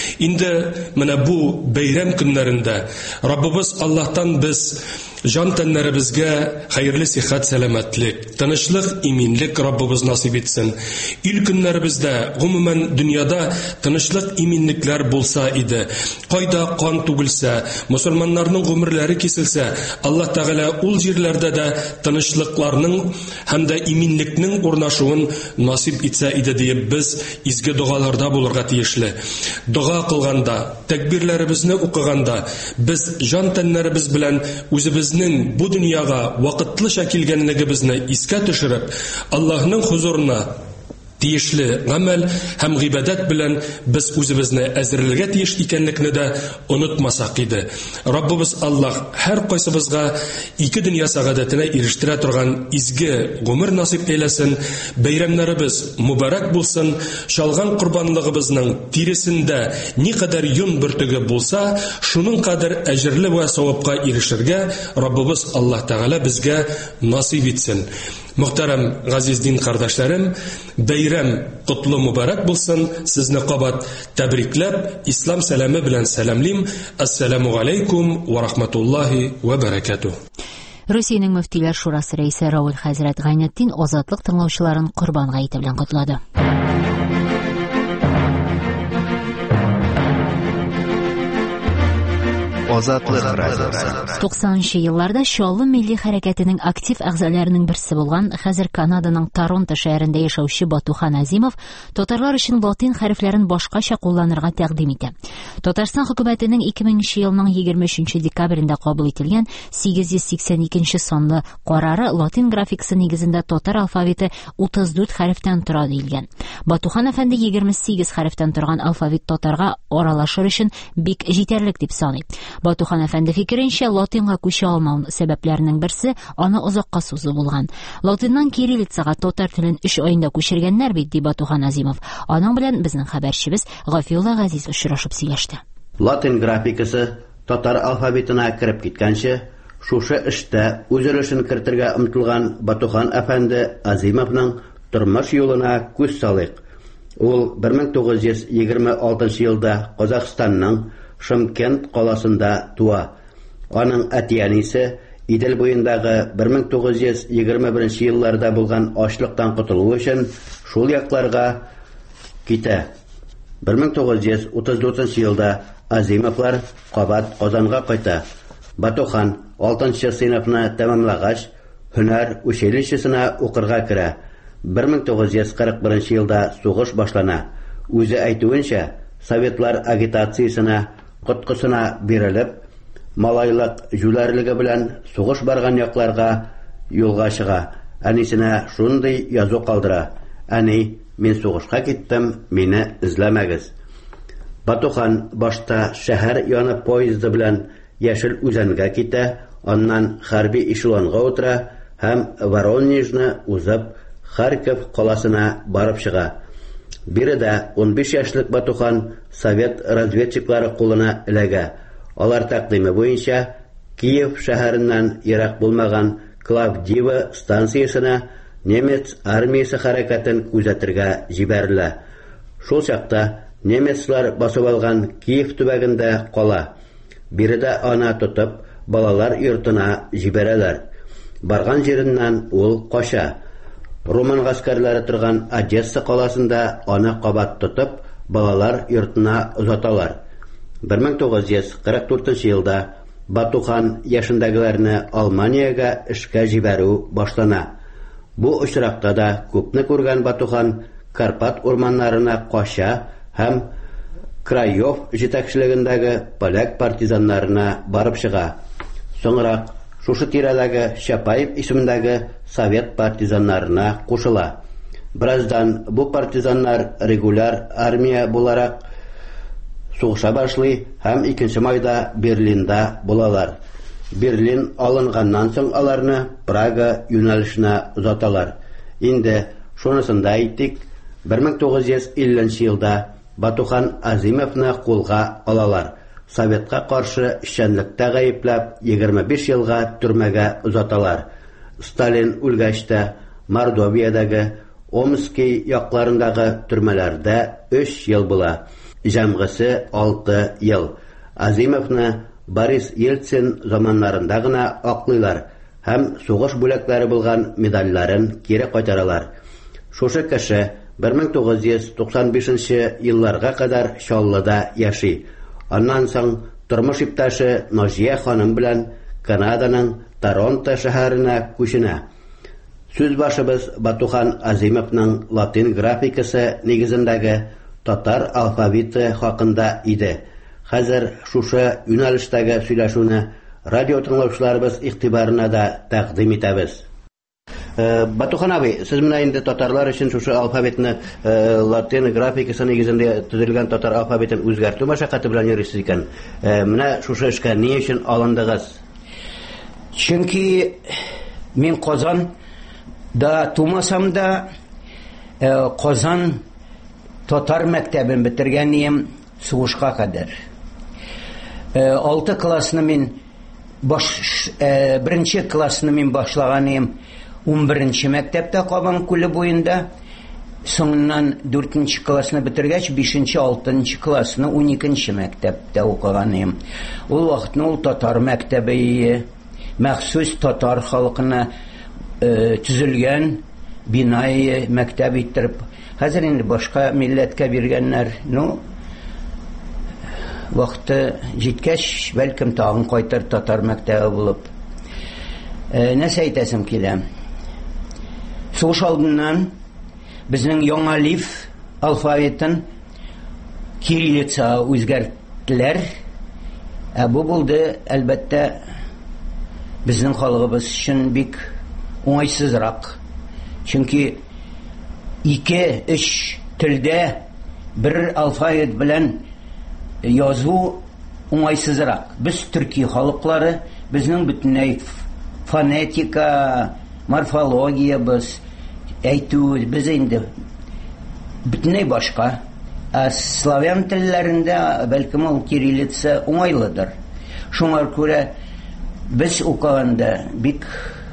Инде менә бу бәйрәм көннәрендә Раббыбыз Аллаһтан без жан тәннәребезгә хәерле сихәт, сәламәтлек, тынычлык, иминлек Раббыбыз насыйп итсен. Ил көннәребездә, гомумән дөньяда тынычлык, иминлекләр булса иде. Кайда кан түгелсә, мусульманнарның гомерләре киселсә, Аллаһ Тәгалә ул җирләрдә дә тынычлыкларның һәм дә иминлекнең урнашуын насыйп итсә иде диеп без изге дугаларда булырга тиешле. Дуга кылганда, тәкбирләребезне укыганда, без жан тәннәребез белән үзебез бу дөньяга вакытлыча килгәнлегебезне искә төшереп, Аллаһның хузурына тиешле гамәл һәм гыйбадәт белән без үзебезне әзерләргә тиеш икәнлекне дә онытмасак иде. Раббыбыз Аллаһ һәр кайсыбызга ике дөнья сәгадәтенә ирештерә торган изге гомер насыйп әйләсен. Бәйрәмнәребез мубарак булсын. Чалган курбанлыгыбызның тиресендә никадәр юн бөртеге булса, шуның кадәр әҗрле ва савапка ирешергә Раббыбыз Аллаһ Тәгалә безгә насыйп итсен. Мөхтәрәм газиз дин кардәшләрем, бәйрәм котлы мубарак булсын. Сезне кабат тәбрикләп, ислам сәламе белән сәламлим. Ассаламу алейкум ва рахматуллаһи ва баракатуh. Русиянең мөфтиләр шурасы рәисе Раул хәзрәт Гайнетдин азатлык тыңлаучыларын Корбан гаете белән котлады. Азатлык радиосы. туксанынчы елларда Чаллы милли хәрәкәтенең актив әгъзаларының берсе булган, хәзер Канаданың Торонто шәһәрендә яшәүче Батухан Азимов татарлар өчен латин хәрефләрен башкача кулланырга тәкъдим итә. Татарстан хөкүмәтенең ике меңенче елның егерме өченче декабрендә кабул ителгән сигез йөз сиксән икенче санлы карары латин графикасы нигезендә татар алфавиты утыз дүрт хәрефтән тора диелгән. Батухан әфәнде егерме сигез хәрефтән торган алфавит татарга аралашыр өчен бик җитәрлек дип саный. Батухан әфәнде фикеренчә, латинга күчә алмау сәбәпләренең берсе аны озакка сузу булган. Латиннан кириллицага татар телен өч айында күчергәннәр бит, ди Батухан Азимов. Аның белән безнең хәбәрчебез Гафиулла Газиз очрашып сөйләште. Латин графикасы татар алфавитына кереп киткәнче, шушы эштә үз өлешен кертергә омтылган Батухан әфәнде Азимовның тормыш юлына күз салыйк. Ул бер мең тугыз йөз егерме алтынчы елда Казакъстанның Шымкент каласында туа. Аның әтиянисе Идел буендагы бер мең тугыз йөз егерме беренче елларда булган ачлыктан котылу өчен шул якларга китә. бер мең тугыз йөз утыз дүртенче елда Азимовлар кабат Казанга кайта. Батухан алтынчы сыйныфны тәмамлагач, һөнәр училищесына укырга керә. бер мең тугыз йөз кырык беренче елда сугыш башлана. Үзе әйтүенчә, советлар агитациясына коткысына бирелеп, малайлык жүләрлеге белән сугыш барган якларга юлга чыга. Әнисенә шундый язу калдыра: "Әни, мин сугышка киттем, мине эзләмәгез." Батухан башта шәһәр яны поезды белән Яшел Үзәнгә китә, аннан хәрби эшелонга утыра һәм Воронежны узып Харьков каласына барып чыга. Биредә он биш яшьлек Батухан совет разведчиклары кулына эләгә. Алар тәкъдиме буенча Киев шәһәреннән ерак булмаган Клавдиево станциясына немец армиясе хәрәкәтен күзәтергә җибәрелә. Шул чакта немецлар басып алган Киев төбәгендә кала. Биредә ана тотып, балалар йортына җибәрәләр. Барган җиреннән ул кача. Румын гаскәрләре торган Одесса каласында аны кабат тотып, балалар йортына озаталар. бер мең тугыз йөз кырык дүртенче елда Батухан яшендәгеләрне Алманиягә эшкә җибәрү башлана. Бу очракта да күпне күргән Батухан Карпат урманнарына кача һәм Краев җитәкчелегендәге поляк партизаннарына барып чыга. Соңрак шушы тирәдәге Чапаев исемендәге совет партизаннарына кушыла. Бираздан бу партизаннар регуляр армия буларак сугыша башлый һәм икенче майда Берлинда булалар. Берлин алынганнан соң аларны Прага юнәлешенә озаталар. Инде шунысын да әйттек, бер мең тугыз йөз илленче елда Батухан Азимовны кулга алалар. Советка каршы эшчәнлектә гаепләп егерме биш елга төрмәгә озаталар. Сталин үлгәч тә Мордовиядәге Омский якларындагы төрмәләрдә өч ел була. Җәмгысе алты ел. Азимовны Борис Ельцин заманнарында гына аклыйлар һәм сугыш бүләкләре булган медальләрен кире кайтаралар. Шушы кеше бер мең тугыз йөз туксан бишенче елларга кадәр Чаллыда яши. Аннан соң тормыш иптәше Ножия ханым белән Канаданың Торонто шәһәренә күченә. Сүз башыбыз Батухан Азимовның латин графикасы нигезендәге татар алфавиты хакында иде. Хәзер шушы юнәлештәге сөйләшүне радио тыңлаучыларыбыз игътибарына да тәкъдим итәбез. Батухан абый, сез менә инде татарлар өчен шушы алфавитны латин графикасы нигезендә төзелгән татар алфавитын үзгәртү мәшәкате белән йөрисез икән. Менә шушы эшкә ни өчен алындыгыз? Чөнки мин Казан да тумасам да Казан татар мәктәбен бетергән идем сугышка кадәр. Алты классны мин баш беренче классны мин башлаган идем унберенче мәктәптә Кабан күле буенда. Соңыннан дүртенче классны бетергәч бишенче алтынчы классны уникенче мәктәптә укыган идем. Ул вакытны ул татар мәктәбе махсус татар халкына төзелгән бина мәктәп иттереп. Хәзер инде башка милләткә биргәннәр. Ну вакыты җиткәч, бәлкем тагын кайтыр татар мәктәбе булып. Нәрсә әйтәсем килә? Сугыш алдыннан безнең яңа лиф алфавитын кириллица үзгәрттеләр. Ә бу булды, әлбәттә, безнең халыгыбыз өчен бик уңайсызрак. Чөнки ике өч телдә бер алфавит белән язу уңайсызрак. Без төрки халыклары, безнең бөтенләй фонетика, морфология без әйтү без инде бөтенләй башка. Ә славян телләрендә бәлкем ул кириллица уңайлыдыр. Шуңа күрә без укыганда бик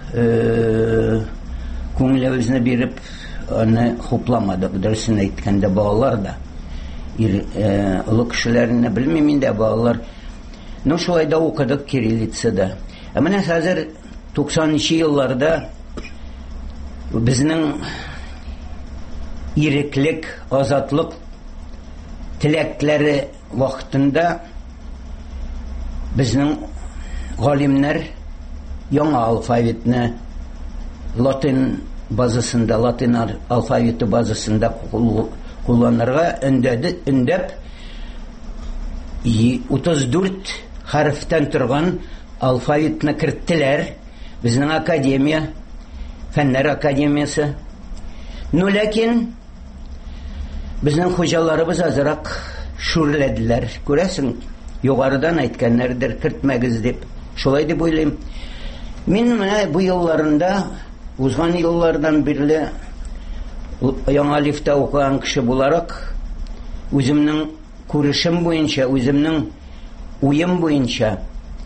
күңелебезне биреп аны хупламадык. Дөресен әйткәндә балалар да олы кешеләрне белмим инде балалар. Ну шулай да укыдык кириллицада. Ә менә хәзер туксанынчы елларда безнең иреклек, азатлык теләкләре вакытында безнең галимнәр яңа алфавитны латин базасында, латин алфавиты базасында кулланырга өндәде, өндәп утыз дүрт хәрефтән торган алфавитны керттеләр. Безнең академия, фәннәр академиясе. Ну ләкин безнең хуҗаларыбыз азрак шүрләделәр. Күрәсең, югарыдан әйткәннәрдер, кертмәгез дип. Шулай дип уйлыйм. Мин менә бу елларында, узган еллардан бирле яңа лифта укыган кеше буларак, үземнең күрешем буенча, үземнең уем буенча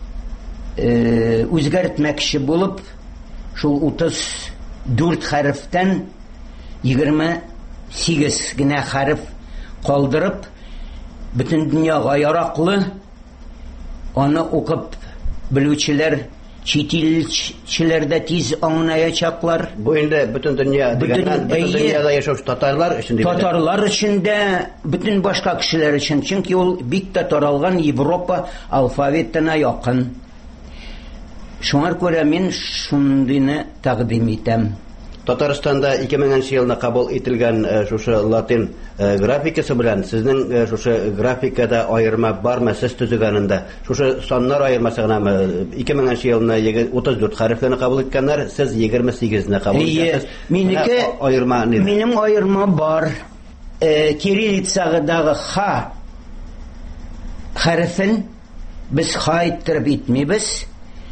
үзгәртмәкче булып, шул утыз дүрт хәрефтән егерме сигез генә хәреф калдырып, бөтен дөньяга яраклы аны укып белүчеләр, чит дә тиз аңлаячаклар. Бу инде бөтен дөнья дигәннән, бөтен дөньяда яшәүче татарлар өчен дип. Татарлар өчен дә, бөтен башка кешеләр өчен, чөнки ул бик тә таралган Европа алфавитына якын. Шуңар күрә мин шундыйны тәкъдим итәм. Татарстанда ике меңенче елда кабул ителгән шушы латин графикасы белән сезнең шушы графикада аерма бармы сез төзегәнендә? Шушы саннар аермасы гынамы? ике меңенче елны утыз дүрт хәрефләрне кабул иткәннәр, сез егерме сигезне кабул иттегез. Минеке аерма ни? Минем аерма бар. Кириллицадагы ха хәрефен без ха иттереп итмибез.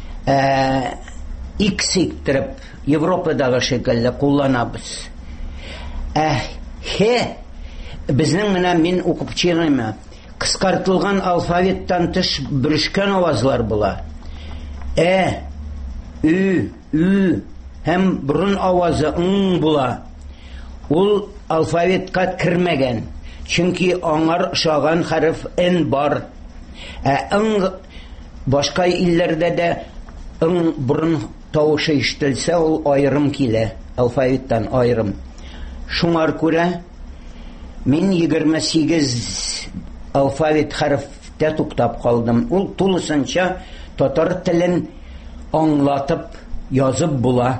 Икс иттереп Европадагы шикелле кулланабыз. Ә хе безнең менә мин укып чыгыйм. Кыскартылган алфавиттан тыш бөрüşкән авазлар була. Ә, ü, ü һәм бурын авазы ң була. Ул алфавитка кирмәгән. Чөнки аңар ошаган хәреф н бар. Ә ң башка илләрдә дә ң бурын тавышы ишетелсә, ул аерым килә, алфавиттан аерым. Шуңар күрә мин егерме сигез алфавит хәрефтә туктап калдым. Ул тулысынча татар телен аңлатып язып була.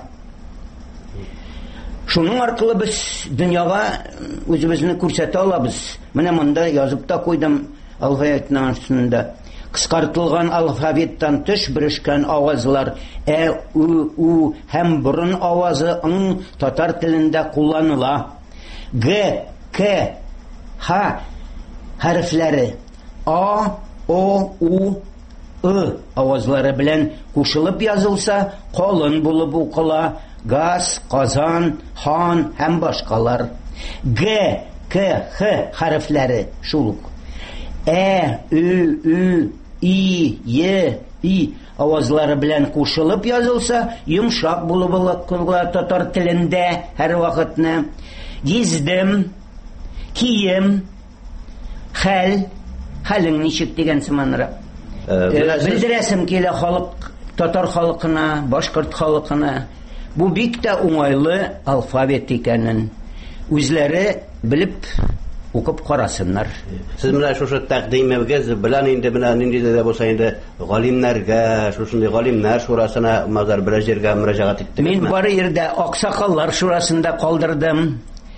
Шуның аркылы без дөньяга үзебезне күрсәтә алабыз. Менә монда язып та куйдым алфавитның астында. Кыскартылган алфавиттан тыш бөрüşкән авазлар ә, ү, у һәм бурын авазы ң татар телендә кулланыла. Г, к, х хәрефләре а, о, у, ы авазлары белән кушылып язылса, калын булып укыла. Газ, казан, хан һәм башкалар. Г, к, х хәрефләре шул. Ә, ү, ү, и, е, и авазлары белән кушылып язылса, йомшак булып укыла татар телендә һәр вакытны. Гиздем, кием, хәл, хәлең ничек дигән сыманрак. Белдерәсем килә халык, татар халкына, башкорт халкына. Бу бик тә уңайлы алфавит икәнен үзләре белеп укып карасыннар. Сез менә шушы тәкъдимегез белән инде менә нинди дә булса инде галимнәргә, шушындай галимнәр шурасына мазар берәр җиргә мөрәҗәгать иттегез. Мин бар ердә аксакаллар шурасында калдырдым.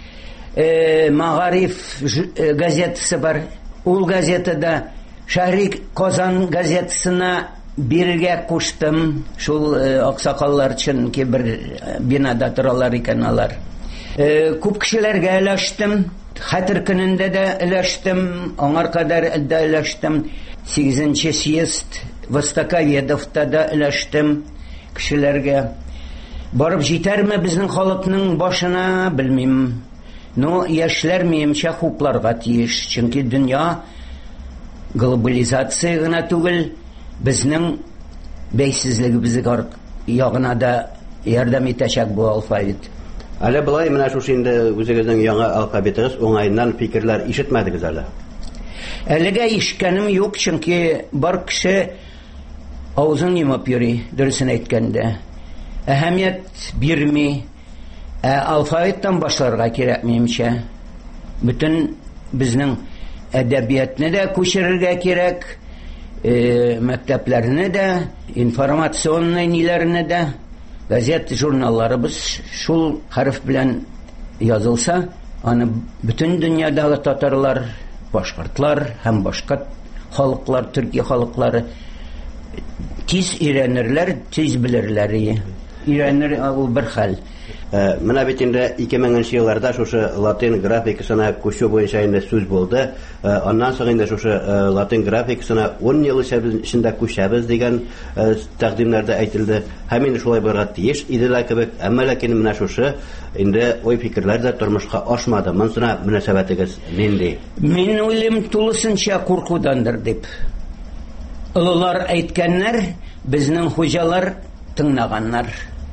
Э, Магариф газетасы бар. Ул газетада Шәһри Казан газетасына бирергә куштым. Шул аксакаллар өчен ки бер бинада торалар икән алар. Э, күп кешеләргә өләштем. Хәтер көнендә дә өләштем, аңар кадәр дә өләштем. сигезенче съезд Востоковедовта да өләштем кешеләргә. Барып җитәрме безнең халыкның башына, белмим. Но яшьләр минемчә хупларга тиеш, чөнки дөнья глобализация гына түгел, безнең бәйсезлегебезгә ягына да ярдәм итәчәк бу алфавит. Әле булай менә шушы инде үзегезнең яңа алфавитыгыз уңайыннан фикерләр ишетмәдегез әле. Әлегә ишеткәнем юк, чөнки бар кеше авызын йомып йөри, дөресен әйткәндә. Әһәмият бирми, алфавиттан башларга кирәк минемчә. Бүтән безнең әдәбиятны да күчерергә кирәк, мәктәпләрне дә, информационный ниләрне дә. Газет, журналларыбыз шул хәреф белән язылса, аны бүтән дөньядагы татарлар, башкортлар һәм башка халыклар, төрки халыклары тиз өйрәнерләр, тиз белерләр. Өйрәнер ул бер хәл. Менә бит инде ике меңенче елларда шушы латин графикасына күчү буенча инде сүз булды. Аннан соң инде шушы латин графикасына он ел эчендә күчәбез дигән тәкъдимнәрдә әйтелде. Һәм инде шулай булырга тиеш иде лә кебек, әмма ләкин менә шушы инде ой фикерләр дә тормышка ашмады. Монысына мөнәсәбәтегез нинди? Мин уйлыйм, тулысынча куркудандыр дип. Олылар әйткәннәр, безнең хуҗалар тыңлаганнар.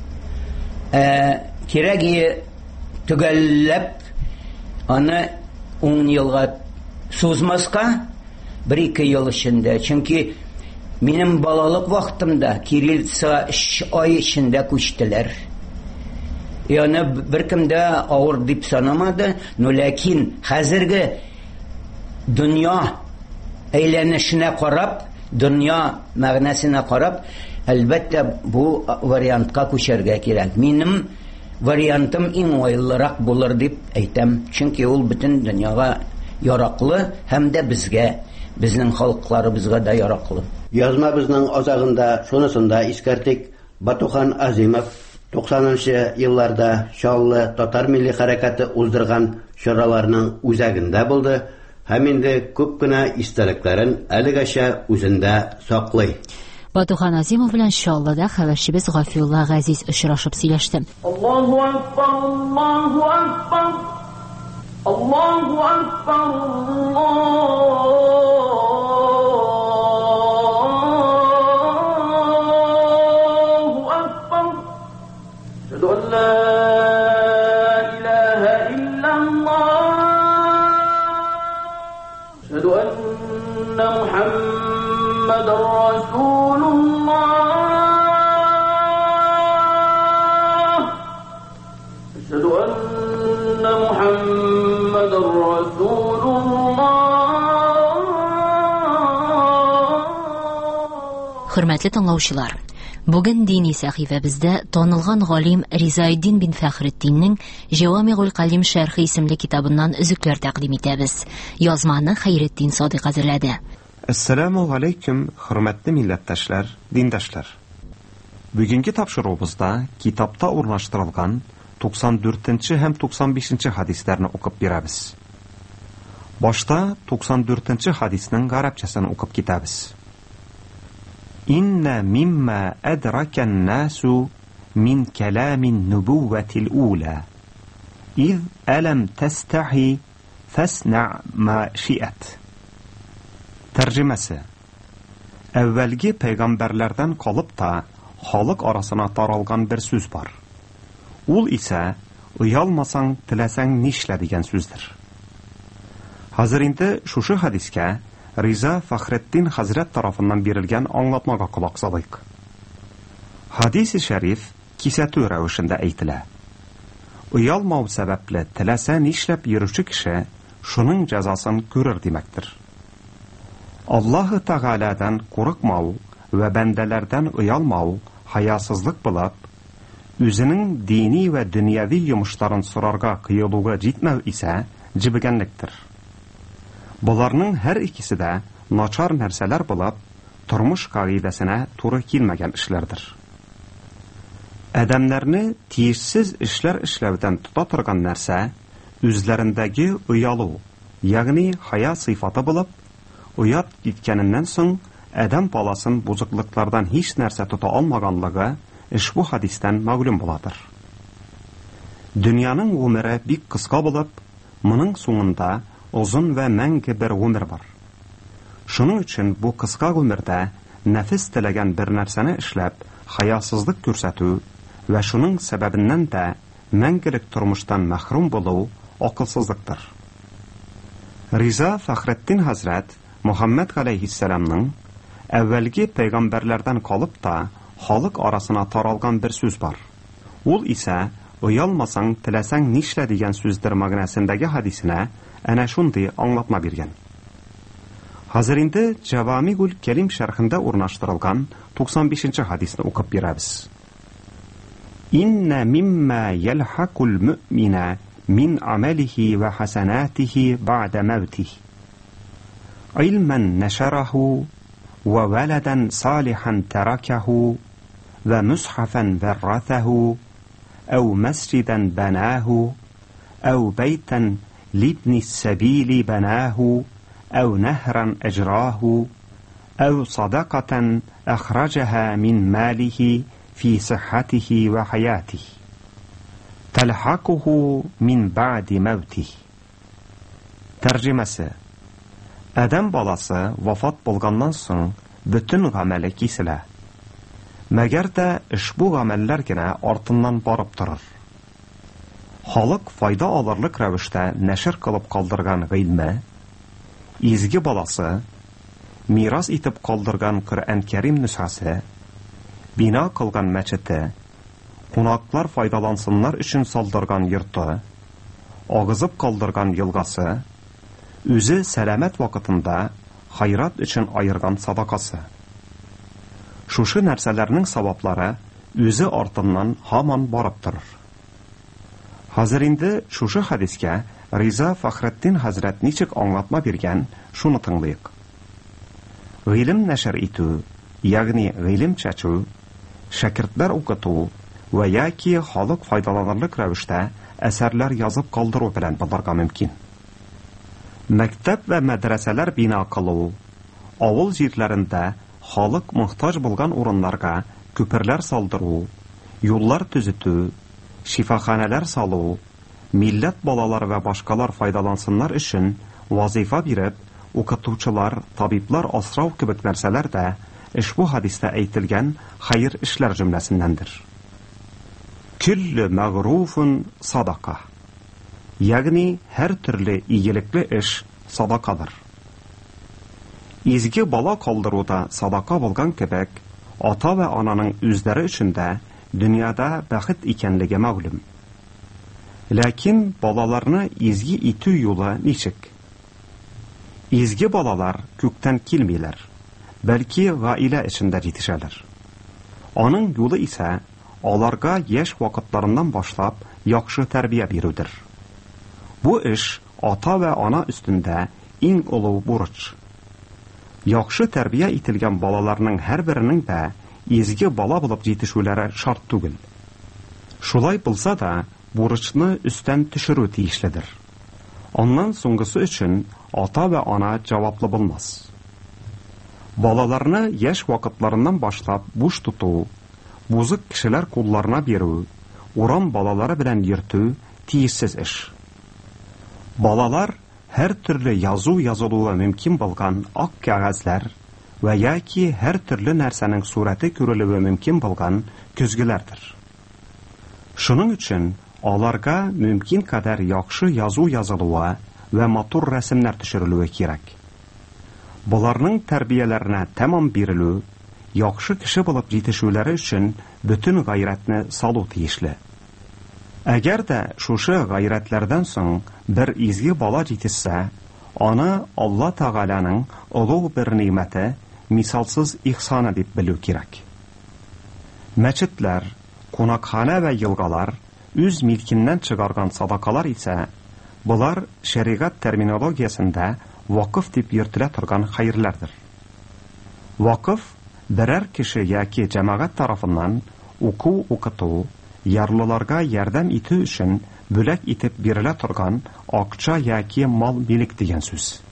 Ә кирәге төгәлләп аны ун елга сузмаска бер-ике ел эчендә. Чөнки минем балалык вакытымда кириллица өч ай эчендә күчтеләр. Яны беркемдә авыр дип санамады, но ләкин хәзерге дөнья әйләнешенә карап, дөнья мәгънәсенә карап, әлбәттә бу вариантка күчәргә кирәк. Минем вариантым иң уңайлырак булыр дип әйтәм. Чөнки ул бөтен дөньяга яраклы һәм дә безгә, безнең халыкларыбызга да яраклы. Язмабызның азагында шунысында искәртик, Батухан Азимов туксанынчы елларда Чаллы татар милли хәрәкәте уздырган чараларның үзәгендә булды һәм инде күп кенә истәлекләрен әлегәчә үзендә саклый. Батухан Азимов белән Чаллыда хәбәрчебез Гафиулла Газиз очрашып сөйләште. Аллаһу акбар, Аллаһу акбар. Аллаһу акбар. Аллаһу акбар. Шәһәдү ан ла илаһа иллаллаһ. Шәһәдү анна Мухаммадар Расулуллах. Шәһәдү анна Мухаммадар Расулуллах. Хөрмәтле тыңлаучылар, бүген дини сәхифәбездә танылган галим Ризаэддин бин Фәхретдиннең Җавамигул Калим шәрхи исемле китабыннан өзекләр тәкъдим итәбез. Язманы Хәйретдин Садыйк әзерләде. Ассаламу алейкум, хөрмәтле милләттәшләр, диндәшләр. Бүгенге тапшыруыбызда китапта урнаштырылган туксан дүртенче һәм туксан бишенче хадисләрне укып бирәбез. Башта туксан дүртенче хадисның гарәпчәсен укып китәбез. Инна мимма адракан насу мин каламин нубуватил ула. Из алам тастахи фасна ма шиат. Тәрҗемәсе. Әввәлге пәйгамбәрләрдән калып та халык арасына таралган бер сүз бар. Ул исә уялмасаң, теләсәң нишлә дигән сүздер. Хәзер инде шушы хадискә Риза Фәхретдин хәзрәт тарафыннан бирелгән аңлатмага колак салыйк. Хадис-и шәриф кисәтү рәвешендә әйтелә. Уялмау сәбәпле теләсә нишләп йөрүче кеше шуның җәзасын күрер димәктер. Аллаһы Тәгаләдән курыкмау ва бәндәләрдән уялмау хаясызлык булып, үзенең дини ва дөньяви йомышларын сорарга кыелуга җитмәү исә җибегәнлектер. Буларның һәр икесе дә начар нәрсәләр булып, тормыш кагыйдәсенә туры килмәгән эшләрдер. Адәмнәрне тиешсез эшләр эшләүдән тота торган нәрсә үзләрендәге уялу, ягъни хая сыйфаты булып, уят киткәннән соң адәм баласын бузыклыклардан һич нәрсә тота алмаганлыгы ушбу хадистән мәгълүм буладыр. Дөньяның гомере бик кыска булып, моның соңында озын ва мәңге бер гомер бар. Шуның өчен бу кыска гомердә нәфис теләгән бер нәрсәне эшләп, хаясызлык күрсәтү ва шуның сәбәбеннән дә мәңгелек тормыштан мәхрүм булу акылсызлыктыр. Риза Фәхретдин хәзрәт Мөхәммәд алейһиссәламның әввәлге пәйгамбәрләрдән калып та халык арасына таралган бер сүз бар. Ул исә уялмасаң, теләсәң нишлә дигән сүздер мәгънәсендәге хадисенә әнә шундый аңлатма биргән. Хәзер инде Җавамигул Калим шәрхендә урнаштырылган туксан бишенче хадисны укып бирәбез. Инна мимма ялхакул муъмина мин амалихи ва хасанатихи ба'да мавтихи. Илман нашараху ва валадан салихан таракаху ва мусхафан варратhahu أو مسجدا بناه أو بيتا لابن السبيل بناه أو نهرا أجراه أو صدقة أخرجها من ماله في صحته وحياته تلحقه من بعد موته. Тәрҗемәсе. Адам баласы вафат булганнан соң бөтен гамәле киселә. Мәгәр дә ушбу гамәлләр генә артыннан барып торыр. Халык файда алырлык рәвештә нәшер кылып калдырган гыйлме, изге баласы, мирас итеп калдырган Коръән Кәрим нөсхәсе, бина кылган мәчете, кунаклар файдалансыннар өчен салдырган йорты, агызып калдырган елгасы, үзе сәламәт вакытында хайрат өчен айырган садакасы. Шушы нәрсәләрнең саваплары үзе артыннан һаман барып торыр. Хәзер инде шушы хәдискә Риза Фахретдин хәзрәт ничек аңлатма биргән, шуны тыңлыйк. Гыйлем нәшер итү, ягъни гыйлем чәчү, шәкертләр укыту ва яки халык файдаланырлык рәвештә әсәрләр язып калдыру белән булырга мөмкин. Мәктәп ва мәдрәсәләр бина кылу, авыл җирләрендә халык мохтаҗ булган урыннарга күперләр салдыру, юллар төзетү, шифаханәләр салу, милләт балалар ва башкалар файдалансыннар өчен вазифа биреп, укытучылар, табиблар асрау кебек нәрсәләр дә ошбу хадистә әйтелгән хәер эшләр җөмләсеннәндер. Күлле мәгруфун садака. Ягъни һәр төрле игелекле эш садакадыр. Изге бала калдыруда садака булган кебек, ата ва ананың үзләре өчен дә дөньяда бәхет икәнлеге мәгълүм. Ләкин балаларны изге итү юлы ничек? Изге балалар күктән килмиләр, бәлки гаилә эчендә җитешәләр. Аның юлы исә аларга яшь вакытларыннан башлап яхшы тәрбия бирүдер. Бу эш ата ва ана өстендә иң олы бурыч. Яхшы тәрбия ителгән балаларның һәрберенең дә изге бала булып җитешүләре шарт түгел. Шулай булса да, бурычны өстән төшерү тиешледер. Аннан соңгысы өчен ата ва ана җаваплы булмас. Балаларны яшь вакытларыннан башлап буш тоту, бузык кешеләр кулларына бирү, урам балалары белән йөртү тиессез эш. Балалар һәр төрле язу язылуы мөмкин булган ак кагазлар ва яки һәр төрле нәрсәнең сурәте күрелүе мөмкин булган көзгеләрдер. Шуның өчен аларга мөмкин кадәр яхшы язу язылуы ва матур рәсемнәр төшерелүе кирәк. Буларның тәрбияләренә тәмам бирелү, яхшы кеше булып җитешүләре өчен бөтен гайрәтне салу тиешле. Әгәр дә шушы гайрәтләрдән соң бер изге бала җитешсә, аны Алла Тәгаләнең олуг бер нимәте, мисалсыз ихсаны дип белү кирәк. Мәчетләр, кунакхана ва елгалар үз милкиннән чыгарган садакалар исә, булар шәригать терминологиясендә вакыф дип йөртелә торган хәерләрдер. Вакыф берәр кеше яки җәмәгать тарафыннан уку укыту, ярлыларга ярдәм итү өчен бүләк итеп бирелә торган акча яки мал милек дигән сүз.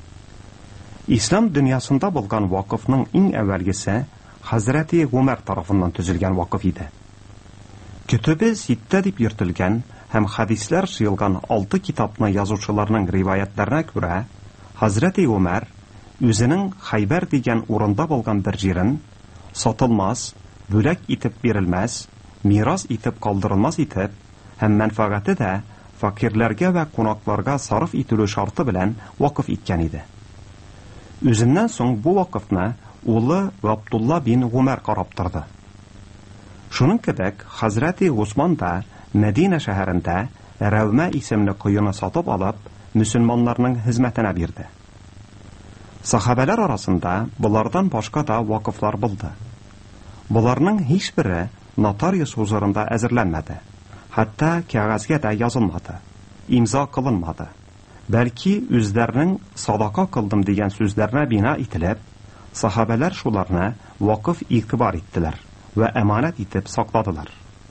Ислам дөньясында булган вакыфның иң әввәлгесе Хәзрәти Гумар тарафыннан төзелгән вакыф иде. Көтөбе ситтә дип йөртелгән һәм хадисләр җыелган алты китапны язучыларның риваятларына күрә, Хәзрәти Гумар үзенең Хайбәр дигән урында булган бер җирен сатылмас, бүләк итеп бирелмәс, мирас итеп калдырылмас итеп һәм мәнфәгате дә факирләргә ва кунакларга сарыф ителү шарты белән вакыф иткән иде. Үзеннән соң бу вакыфны улы Габдулла бин Гумар карап торды. Шуның кебек Хәзрәти Гусман да Мәдинә шәһәрендә Рәүмә исемле коены сатып алып, мөселманнарның хезмәтенә бирде. Сахабәләр арасында булардан башка да вакыфлар булды. Буларның һичбере нотариус хузурында әзерләнмәде. Хәтта кәгазьгә дә язылмады, имза кылынмады. Бәлки үзләренең садака кылдым дигән сүзләренә бина ителеп, сахабәләр шуларны вакыф игътибар иттеләр ва әманәт итеп сакладылар.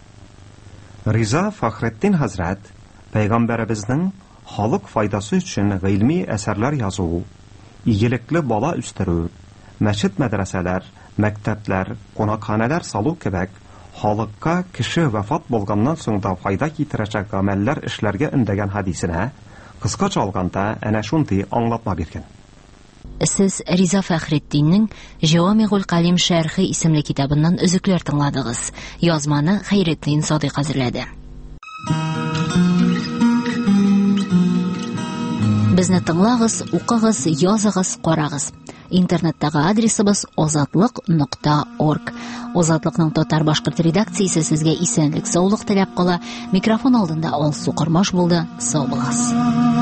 Риза Фахретдин хәзрәт пәйгамбәребезнең халык файдасы өчен гыйльми әсәрләр язу, игелекле бала үстерү, мәчет мәдрәсәләр, мәктәпләр, кунакханәләр салу кебек халыкка кеше вафат булганнан соң да файда китерәчәк гамәлләр эшләргә өндәгән хәдисенә кыскача алганда әнә шундый аңлатма биргән. Сез Риза Фахретдиннең Җавамигул Калим шәрхи исемле китабыннан өзекләр тыңладыгыз. Язманы Хәйретдин Садыйк әзерләде. Безне тыңлагыз, укыгыз, языгыз, карагыз. Интернеттагы адресыбыз озатлык нокта орг. Озатлыкның татар башкорт редакциясе сезгә исәнлек, саулык теләп кала. Микрофон алдында Алсу Кормаш булды. Сау булыгыз.